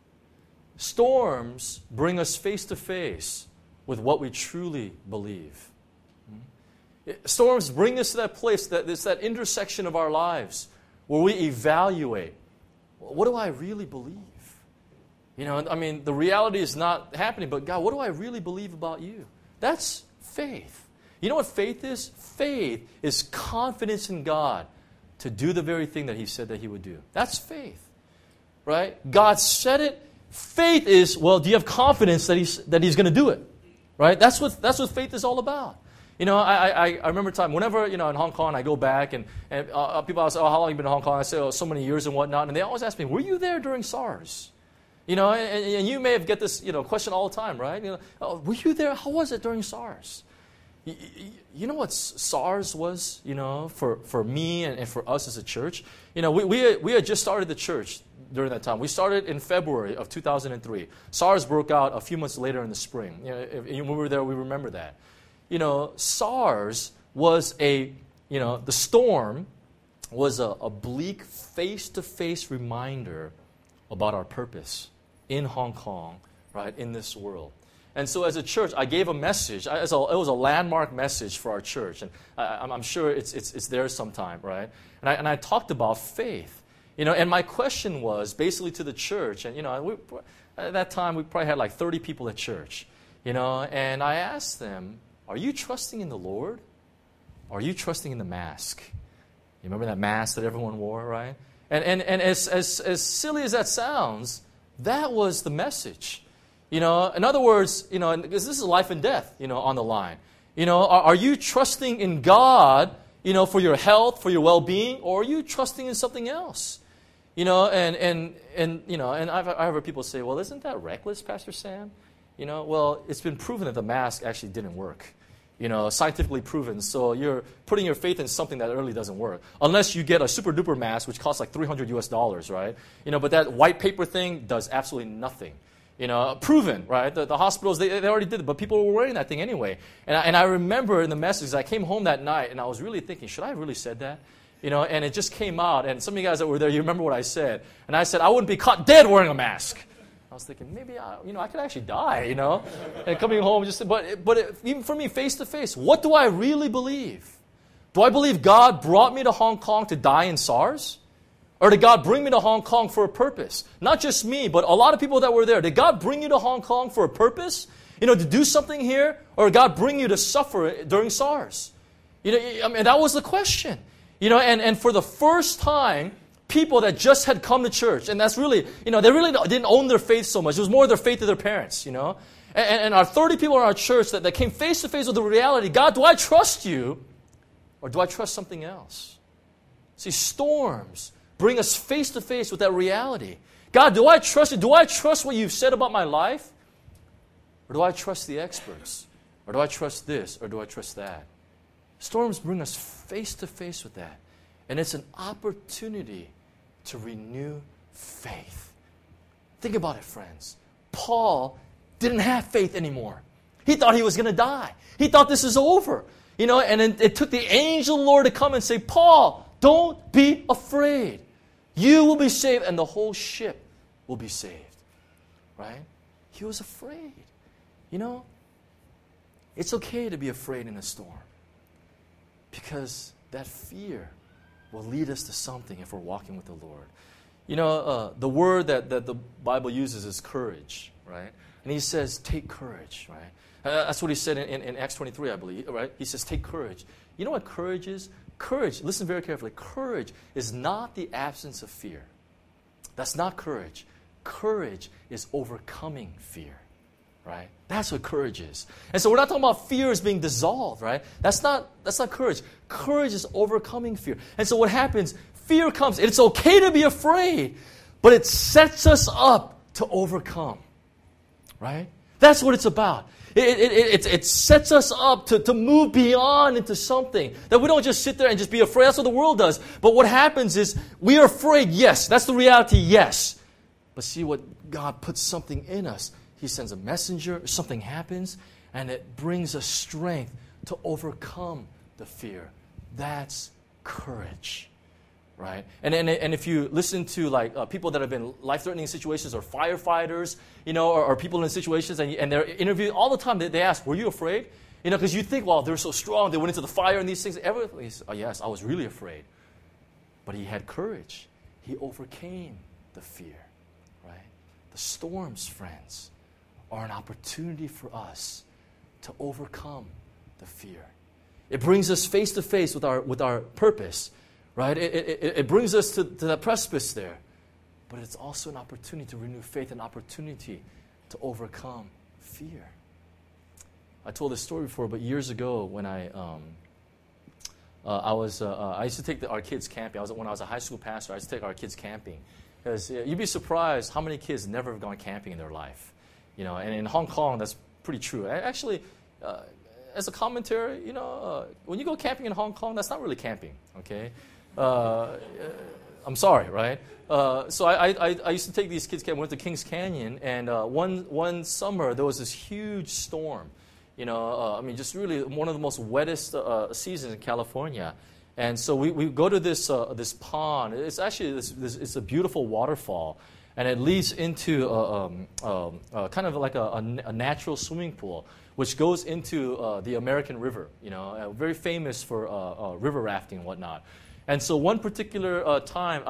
Storms bring us face to face with what we truly believe. Storms bring us to that place, that intersection of our lives where we evaluate, what do I really believe? You know, I mean, the reality is not happening, but God, what do I really believe about you? That's faith. You know what faith is? Faith is confidence in God to do the very thing that He said that He would do. That's faith, right? God said it. Faith is, well, do you have confidence that He's going to do it, right? That's what faith is all about. You know, I remember a time, whenever, you know, in Hong Kong, I go back and people ask, oh, how long have you been in Hong Kong? I say, oh, so many years and whatnot. And they always ask me, were you there during SARS? You know, and you may have get this, you know, question all the time, right? You know, oh, were you there? How was it during SARS? You know what SARS was, you know, for me and for us as a church? You know, we had just started the church during that time. We started in February of 2003. SARS broke out a few months later in the spring. You know, if we were there, we remember that. You know, SARS was the storm was a bleak face-to-face reminder about our purpose in Hong Kong, right, in this world. And so as a church, I gave a message. It was a landmark message for our church. And I'm sure it's there sometime, right? And I talked about faith. You know, and my question was basically to the church. And, you know, at that time, we probably had like 30 people at church. You know, and I asked them, are you trusting in the Lord? Or are you trusting in the mask? You remember that mask that everyone wore, right? And as silly as that sounds, that was the message. You know, in other words, you know, because this is life and death, you know, on the line. You know, are you trusting in God, you know, for your health, for your well-being, or are you trusting in something else? You know, and you know, and I've heard people say, well, isn't that reckless, Pastor Sam? You know, well, it's been proven that the mask actually didn't work. You know, scientifically proven. So you're putting your faith in something that really doesn't work. Unless you get a super duper mask, which costs like $300 US, right? You know, but that white paper thing does absolutely nothing. You know, proven, right? The hospitals, they already did it, but people were wearing that thing anyway. And I remember in the message, I came home that night, and I was really thinking, should I have really said that? You know, and it just came out, and some of you guys that were there, you remember what I said. And I said, I wouldn't be caught dead wearing a mask. I was thinking, maybe, I could actually die, you know? And coming home, but even for me, face to face, what do I really believe? Do I believe God brought me to Hong Kong to die in SARS? Or did God bring me to Hong Kong for a purpose? Not just me, but a lot of people that were there. Did God bring you to Hong Kong for a purpose? You know, to do something here? Or did God bring you to suffer during SARS? You know, I mean, that was the question. You know, and for the first time, people that just had come to church, and that's really, you know, they really didn't own their faith so much. It was more their faith of their parents, you know. And our 30 people in our church that came face to face with the reality, God, do I trust you? Or do I trust something else? See, storms bring us face to face with that reality. God, do I trust you? Do I trust what you've said about my life? Or do I trust the experts? Or do I trust this? Or do I trust that? Storms bring us face to face with that. And it's an opportunity to renew faith. Think about it, friends. Paul didn't have faith anymore. He thought he was going to die. He thought this is over. You know, and it took the angel of the Lord to come and say, Paul, don't be afraid. You will be saved, and the whole ship will be saved. Right? He was afraid. You know, it's okay to be afraid in a storm, because that fear will lead us to something if we're walking with the Lord. You know, the word that the Bible uses is courage, right? And he says, take courage, right? That's what he said in Acts 23, I believe, right? He says, take courage. You know what courage is? Courage, listen very carefully, courage is not the absence of fear. That's not courage. Courage is overcoming fear, right? That's what courage is. And so we're not talking about fear as being dissolved, right? That's not courage. Courage is overcoming fear. And so what happens, fear comes. It's okay to be afraid, but it sets us up to overcome, right? That's what it's about. It sets us up to move beyond into something. That we don't just sit there and just be afraid. That's what the world does. But what happens is we are afraid, yes. That's the reality, yes. But see, what God puts something in us. He sends a messenger, something happens, and it brings us strength to overcome the fear. That's courage. Right? And if you listen to like people that have been life-threatening situations, or firefighters, you know, or people in situations, and they're interviewed all the time, they ask, were you afraid? You know, because you think, well, they're so strong, they went into the fire and these things. Everything. He says, oh, yes, I was really afraid. But he had courage. He overcame the fear. Right? The storms, friends, are an opportunity for us to overcome the fear. It brings us face to face with our purpose. Right? It brings us to that precipice there. But it's also an opportunity to renew faith, an opportunity to overcome fear. I told this story before, but years ago when I used to take our kids camping. When I was a high school pastor, I used to take our kids camping. Because you'd be surprised how many kids never have gone camping in their life. You know, and in Hong Kong, that's pretty true. Actually, as a commentary, you know, when you go camping in Hong Kong, that's not really camping, okay? I'm sorry, right? So I used to take these kids camping. Went to Kings Canyon, and one summer there was this huge storm. You know, I mean, just really one of the most wettest seasons in California. And so we go to this pond. It's actually it's a beautiful waterfall, and it leads into kind of like a natural swimming pool, which goes into the American River. You know, very famous for river rafting and whatnot. And so one particular time,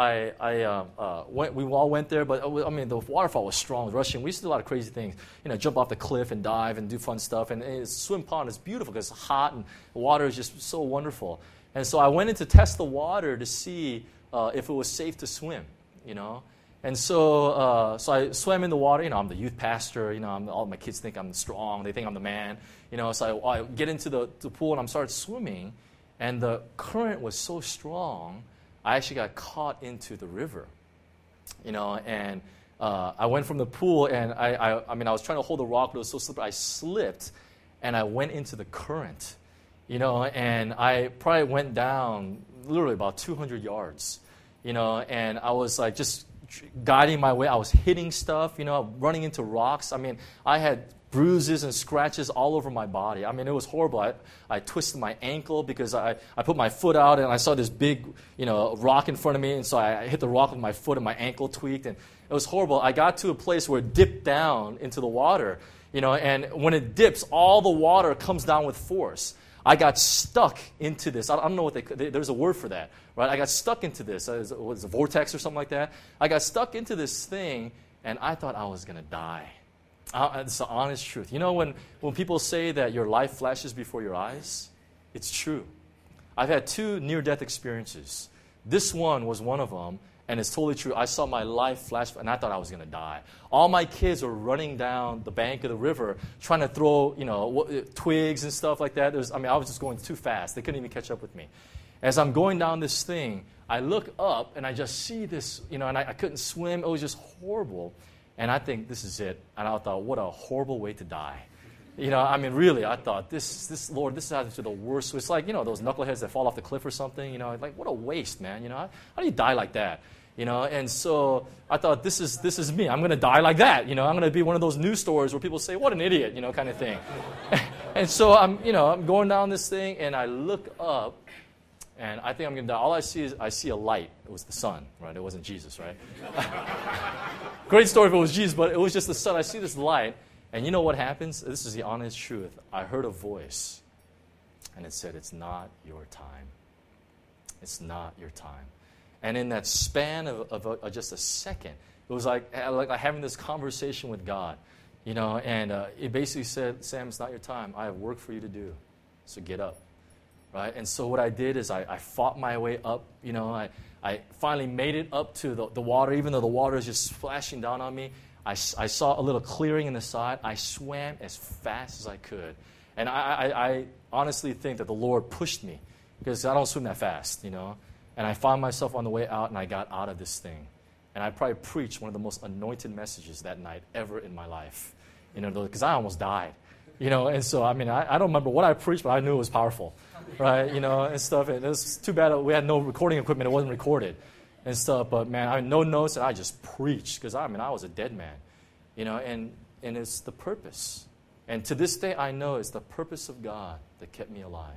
we all went there, but I mean, the waterfall was strong, it was rushing. We used to do a lot of crazy things, you know, jump off the cliff and dive and do fun stuff. And the swim pond is beautiful because it's hot and the water is just so wonderful. And so I went in to test the water to see if it was safe to swim, you know. And so I swam in the water. You know, I'm the youth pastor. You know, all my kids think I'm strong. They think I'm the man. You know, so I get into the pool and I started swimming. And the current was so strong, I actually got caught into the river, you know. And I went from the pool, and I was trying to hold the rock, but it was so slippery. I slipped, and I went into the current, you know. And I probably went down literally about 200 yards, you know. And I was like just guiding my way. I was hitting stuff, you know, running into rocks. I mean, I had bruises and scratches all over my body. I mean, it was horrible. I twisted my ankle because I put my foot out and I saw this big, you know, rock in front of me, and so I hit the rock with my foot and my ankle tweaked, and it was horrible. I got to a place where it dipped down into the water, you know, and when it dips, all the water comes down with force. I got stuck into this. I don't know there's a word for that, right? I got stuck into this. It was a vortex or something like that. I got stuck into this thing, and I thought I was going to die. It's the honest truth. You know, when people say that your life flashes before your eyes, it's true. I've had 2 near-death experiences. This one was one of them, and it's totally true. I saw my life flash, and I thought I was going to die. All my kids were running down the bank of the river, trying to throw, you know, twigs and stuff like that. I was just going too fast. They couldn't even catch up with me. As I'm going down this thing, I look up, and I just see this, you know, and I couldn't swim. It was just horrible. And I think this is it. And I thought, what a horrible way to die. You know, I mean, really, I thought, this Lord, this is actually the worst. It's like, you know, those knuckleheads that fall off the cliff or something. You know, like, what a waste, man. You know, how do you die like that? And so I thought, this is me. I'm going to die like that. I'm going to be one of those news stories where people say, what an idiot, kind of thing. And so I'm going down this thing, and I look up, and I think I'm going to die. All I see is a light. It was the sun, right? It wasn't Jesus, right? Great story if it was Jesus, but it was just the sun. I see this light, and you know what happens? This is the honest truth. I heard a voice, and it said, it's not your time. It's not your time. And in that span of just a second, it was like having this conversation with God, and it basically said, Sam, it's not your time. I have work for you to do, so get up. Right? And so what I did is I fought my way up. I finally made it up to the water, even though the water is just splashing down on me. I saw a little clearing in the side. I swam as fast as I could. And I honestly think that the Lord pushed me because I don't swim that fast, And I found myself on the way out, and I got out of this thing. And I probably preached one of the most anointed messages that night ever in my life, because I almost died. And so, I don't remember what I preached, but I knew it was powerful. Right, and stuff. And it was too bad we had no recording equipment. It wasn't recorded and stuff. But, man, I had no notes, and I just preached because, I was a dead man. And it's the purpose. And to this day, I know it's the purpose of God that kept me alive.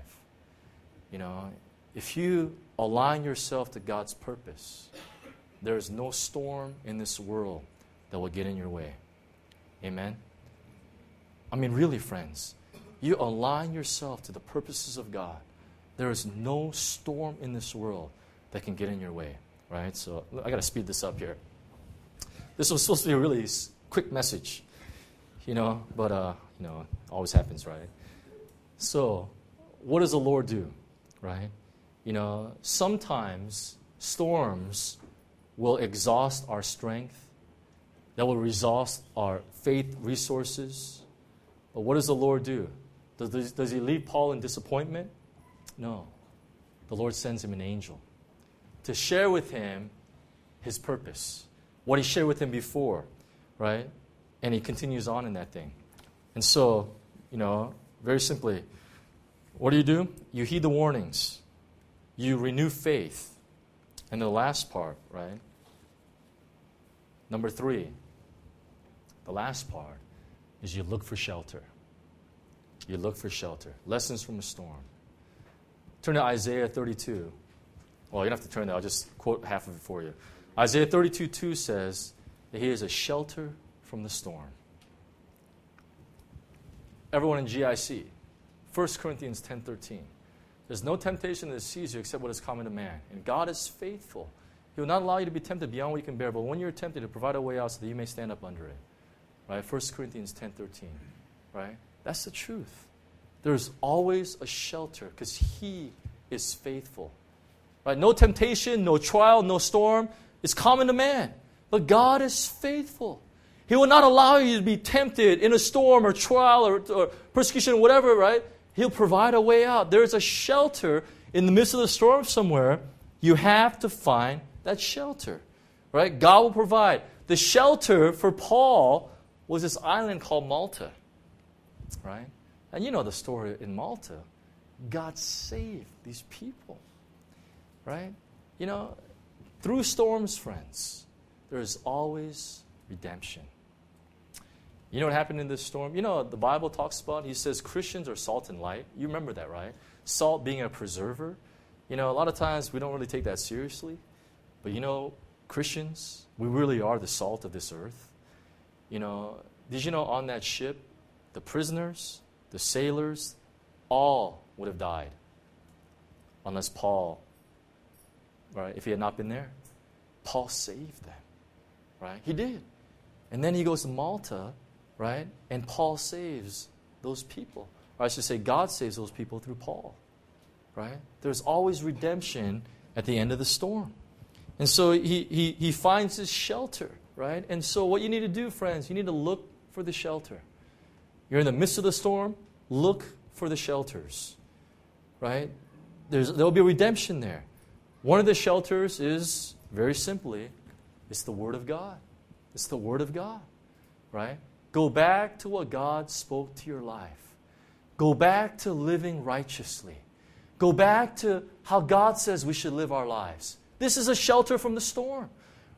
If you align yourself to God's purpose, there is no storm in this world that will get in your way. Amen? Really, friends. You align yourself to the purposes of God. There is no storm in this world that can get in your way, right? So I got to speed this up here. This was supposed to be a really quick message, but always happens, right? So what does the Lord do, right? Sometimes storms will exhaust our strength. That will exhaust our faith resources. But what does the Lord do? Does he leave Paul in disappointment? No. The Lord sends him an angel to share with him his purpose, what he shared with him before, right? And he continues on in that thing. And so, very simply, what do? You heed the warnings. You renew faith. And the last part, right? Number 3, the last part is you look for shelter. You look for shelter. Lessons from a storm. Turn to Isaiah 32. Well, you don't have to turn there. I'll just quote half of it for you. Isaiah 32:2 says that he is a shelter from the storm. Everyone in GIC, 1 Corinthians 10:13. There's no temptation that seizes you except what is common to man. And God is faithful. He will not allow you to be tempted beyond what you can bear, but when you're tempted, to provide a way out so that you may stand up under it. Right? 1 Corinthians 10:13. Right? That's the truth. There's always a shelter because he is faithful. Right? No temptation, no trial, no storm is common to man. But God is faithful. He will not allow you to be tempted in a storm or trial or persecution or whatever, right? He'll provide a way out. There's a shelter in the midst of the storm somewhere. You have to find that shelter. Right? God will provide. The shelter for Paul was this island called Malta. Right? And you know the story in Malta. God saved these people. Right? Through storms, friends, there is always redemption. You know what happened in this storm? The Bible talks about, he says Christians are salt and light. You remember that, right? Salt being a preserver. A lot of times we don't really take that seriously. But Christians, we really are the salt of this earth. Did you know on that ship, the prisoners, the sailors, all would have died unless Paul, right, if he had not been there, Paul saved them, right? He did. And then he goes to Malta, right, and Paul saves those people. Or I should say God saves those people through Paul, right? There's always redemption at the end of the storm. And so he finds his shelter, right? And so what you need to do, friends, you need to look for the shelter. You're in the midst of the storm, look for the shelters, right? There'll be redemption there. One of the shelters is, very simply, it's the Word of God. It's the Word of God, right? Go back to what God spoke to your life. Go back to living righteously. Go back to how God says we should live our lives. This is a shelter from the storm.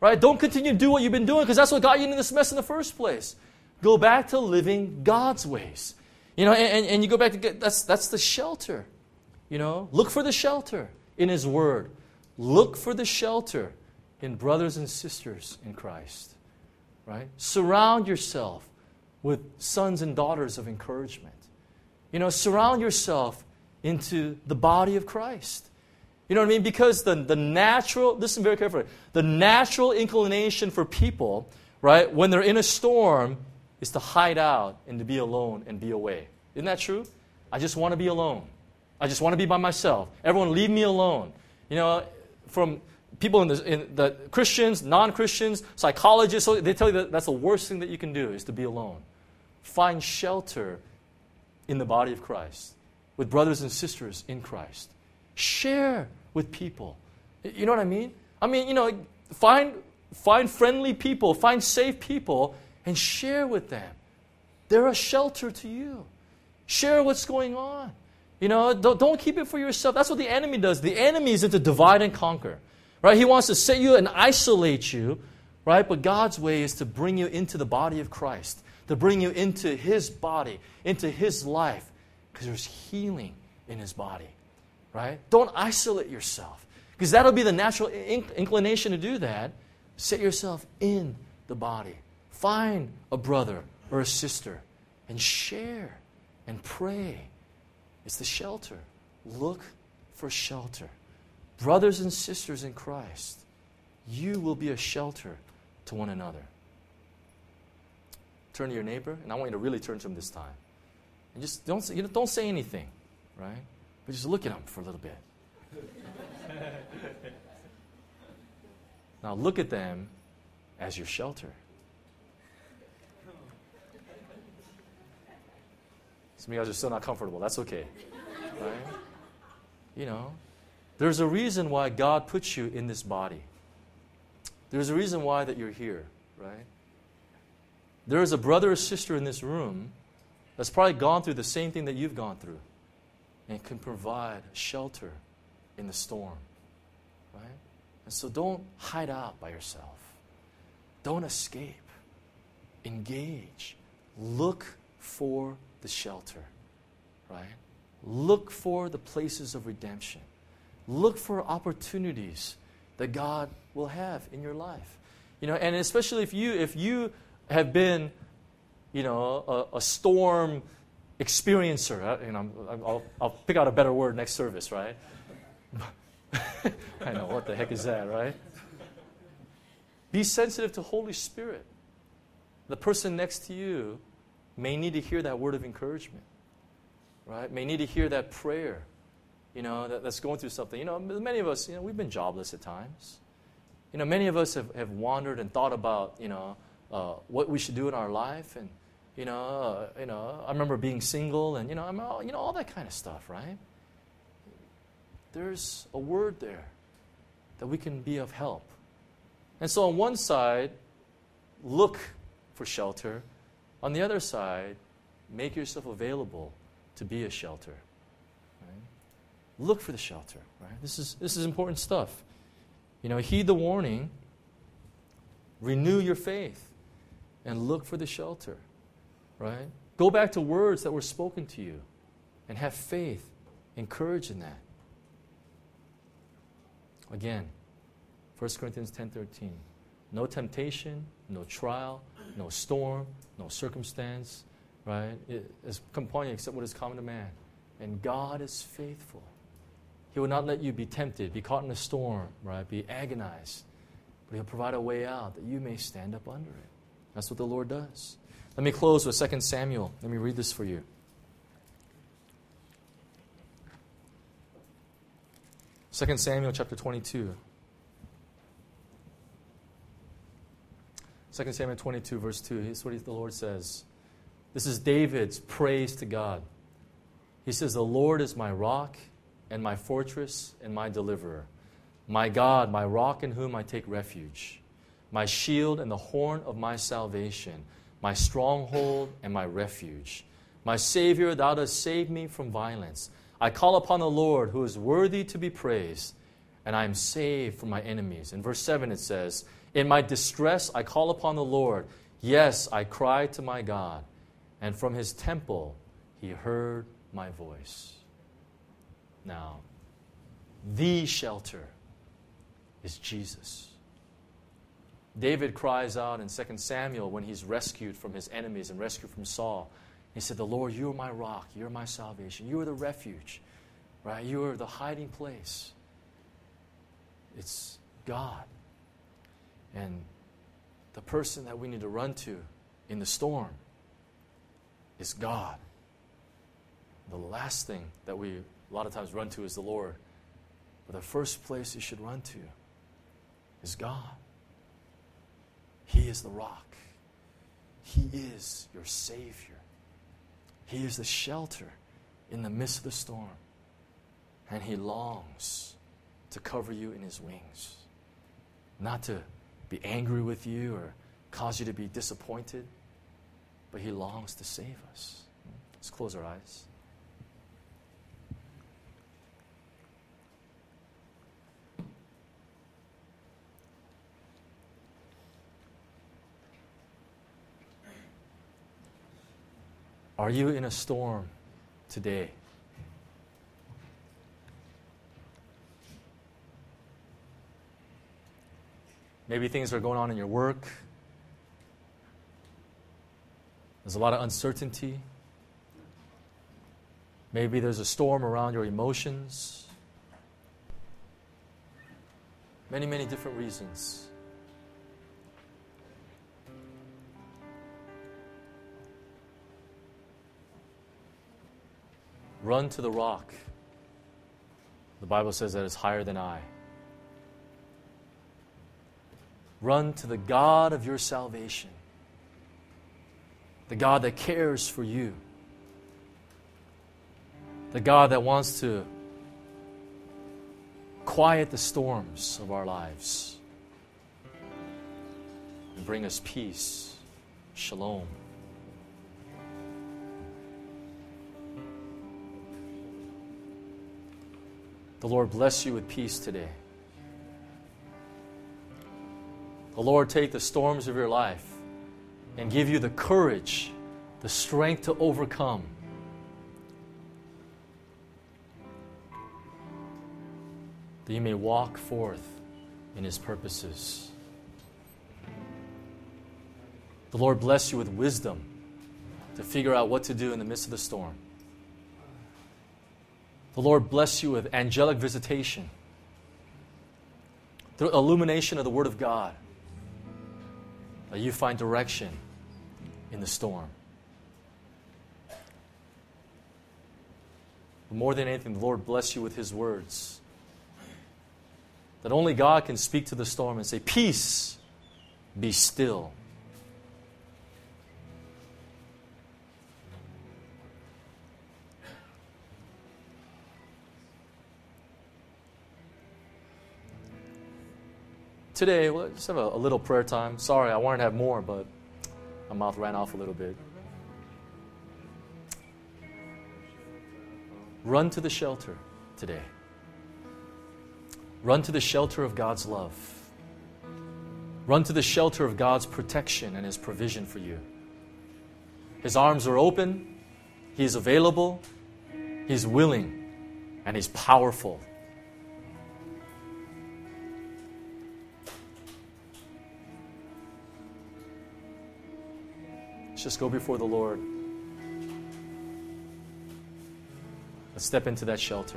right? Don't continue to do what you've been doing because that's what got you into this mess in the first place. Go back to living God's ways. You know, and you go back to, that's the shelter. You know, look for the shelter in His Word. Look for the shelter in brothers and sisters in Christ, right? Surround yourself with sons and daughters of encouragement. You know, surround yourself into the body of Christ. You know what I mean? Because the natural, listen very carefully, the natural inclination for people, right, when they're in a storm is to hide out and to be alone and be away. Isn't that true? I just want to be alone. I just want to be by myself. Everyone leave me alone. You know, from people in the Christians, non-Christians, psychologists, so they tell you that that's the worst thing that you can do is to be alone. Find shelter in the body of Christ with brothers and sisters in Christ. Share with people. You know what I mean? I mean, you know, find friendly people, find safe people, and share with them. They're a shelter to you. Share what's going on. You know, don't keep it for yourself. That's what the enemy does. The enemy is into divide and conquer. Right? He wants to set you and isolate you. Right? But God's way is to bring you into the body of Christ. To bring you into His body, into His life. Because there's healing in His body. Right? Don't isolate yourself. Because that'll be the natural inclination to do that. Set yourself in the body. Find a brother or a sister and share and pray. It's the shelter. Look for shelter. Brothers and sisters in Christ, you will be a shelter to one another. Turn to your neighbor, and I want you to really turn to him this time. And just don't say anything, right? But just look at him for a little bit. Now look at them as your shelter. Some of you guys are still not comfortable. That's okay. Right? You know, there's a reason why God puts you in this body. There's a reason why that you're here, right? There is a brother or sister in this room that's probably gone through the same thing that you've gone through and can provide shelter in the storm, right? And so don't hide out by yourself. Don't escape. Engage. Look for the shelter, right? Look for the places of redemption. Look for opportunities that God will have in your life. You know, and especially if you have been, you know, a storm experiencer. You know, I'll pick out a better word next service, right? I know, what the heck is that, right? Be sensitive to Holy Spirit. The person next to you may need to hear that word of encouragement, right? May need to hear that prayer, you know, that's going through something. You know, many of us, you know, we've been jobless at times. You know, many of us have wandered and thought about, you know, what we should do in our life, and you know, I remember being single, and you know, all that kind of stuff, right? There's a word there that we can be of help. And so on one side, look for shelter. On the other side, make yourself available to be a shelter. Right? Look for the shelter. Right? This is important stuff. You know, heed the warning. Renew your faith, and look for the shelter. Right? Go back to words that were spoken to you, and have faith and courage in that. Again, 1 Corinthians 10:13. No temptation, no trial, no storm, no circumstance, right, is upon you except what is common to man. And God is faithful. He will not let you be tempted, be caught in a storm, right, be agonized. But He'll provide a way out that you may stand up under it. That's what the Lord does. Let me close with 2 Samuel. Let me read this for you. 2 Samuel chapter 22. 2 Samuel 22, verse 2. Here's what the Lord says. This is David's praise to God. He says, "The Lord is my rock and my fortress and my deliverer. My God, my rock in whom I take refuge. My shield and the horn of my salvation. My stronghold and my refuge. My Savior, thou dost save me from violence. I call upon the Lord who is worthy to be praised, and I am saved from my enemies." In verse 7 it says, In my distress, I call upon the Lord. Yes, I cried to my God, and from his temple he heard my voice. Now, the shelter is Jesus. David cries out in 2 Samuel when he's rescued from his enemies and rescued from Saul. He said, the Lord, you are my rock, you are my salvation, you are the refuge, right? You are the hiding place. It's God. And the person that we need to run to in the storm is God. The last thing that we a lot of times run to is the Lord. But the first place you should run to is God. He is the rock. He is your Savior. He is the shelter in the midst of the storm. And He longs to cover you in His wings. Not to be angry with you or cause you to be disappointed, but He longs to save us. Let's close our eyes. Are you in a storm today? Maybe things are going on in your work. There's a lot of uncertainty. Maybe there's a storm around your emotions. Many, many different reasons. Run to the rock. The Bible says that it's higher than I. Run to the God of your salvation. The God that cares for you. The God that wants to quiet the storms of our lives and bring us peace, shalom. The Lord bless you with peace today. The Lord take the storms of your life and give you the courage, the strength to overcome. That you may walk forth in His purposes. The Lord bless you with wisdom to figure out what to do in the midst of the storm. The Lord bless you with angelic visitation, the illumination of the Word of God, that you find direction in the storm. But more than anything, the Lord bless you with His words, that only God can speak to the storm and say, peace, be still. Today, we'll just have a little prayer time. Sorry, I wanted to have more, but my mouth ran off a little bit. Run to the shelter today. Run to the shelter of God's love. Run to the shelter of God's protection and His provision for you. His arms are open. He's available. He's willing. And He's powerful. Just go before the Lord. Let's step into that shelter.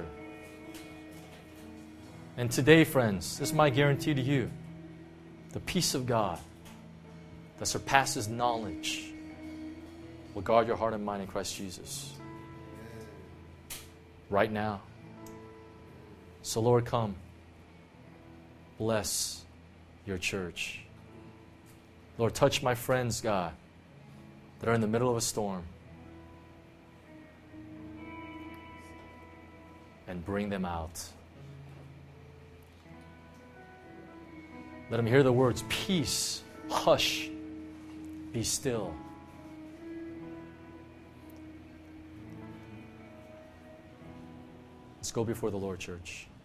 And today, friends, this is my guarantee to you. The peace of God that surpasses knowledge will guard your heart and mind in Christ Jesus. Right now. So Lord, come. Bless your church. Lord, touch my friends, God, that are in the middle of a storm, and bring them out. Let them hear the words, peace, hush, be still. Let's go before the Lord, church.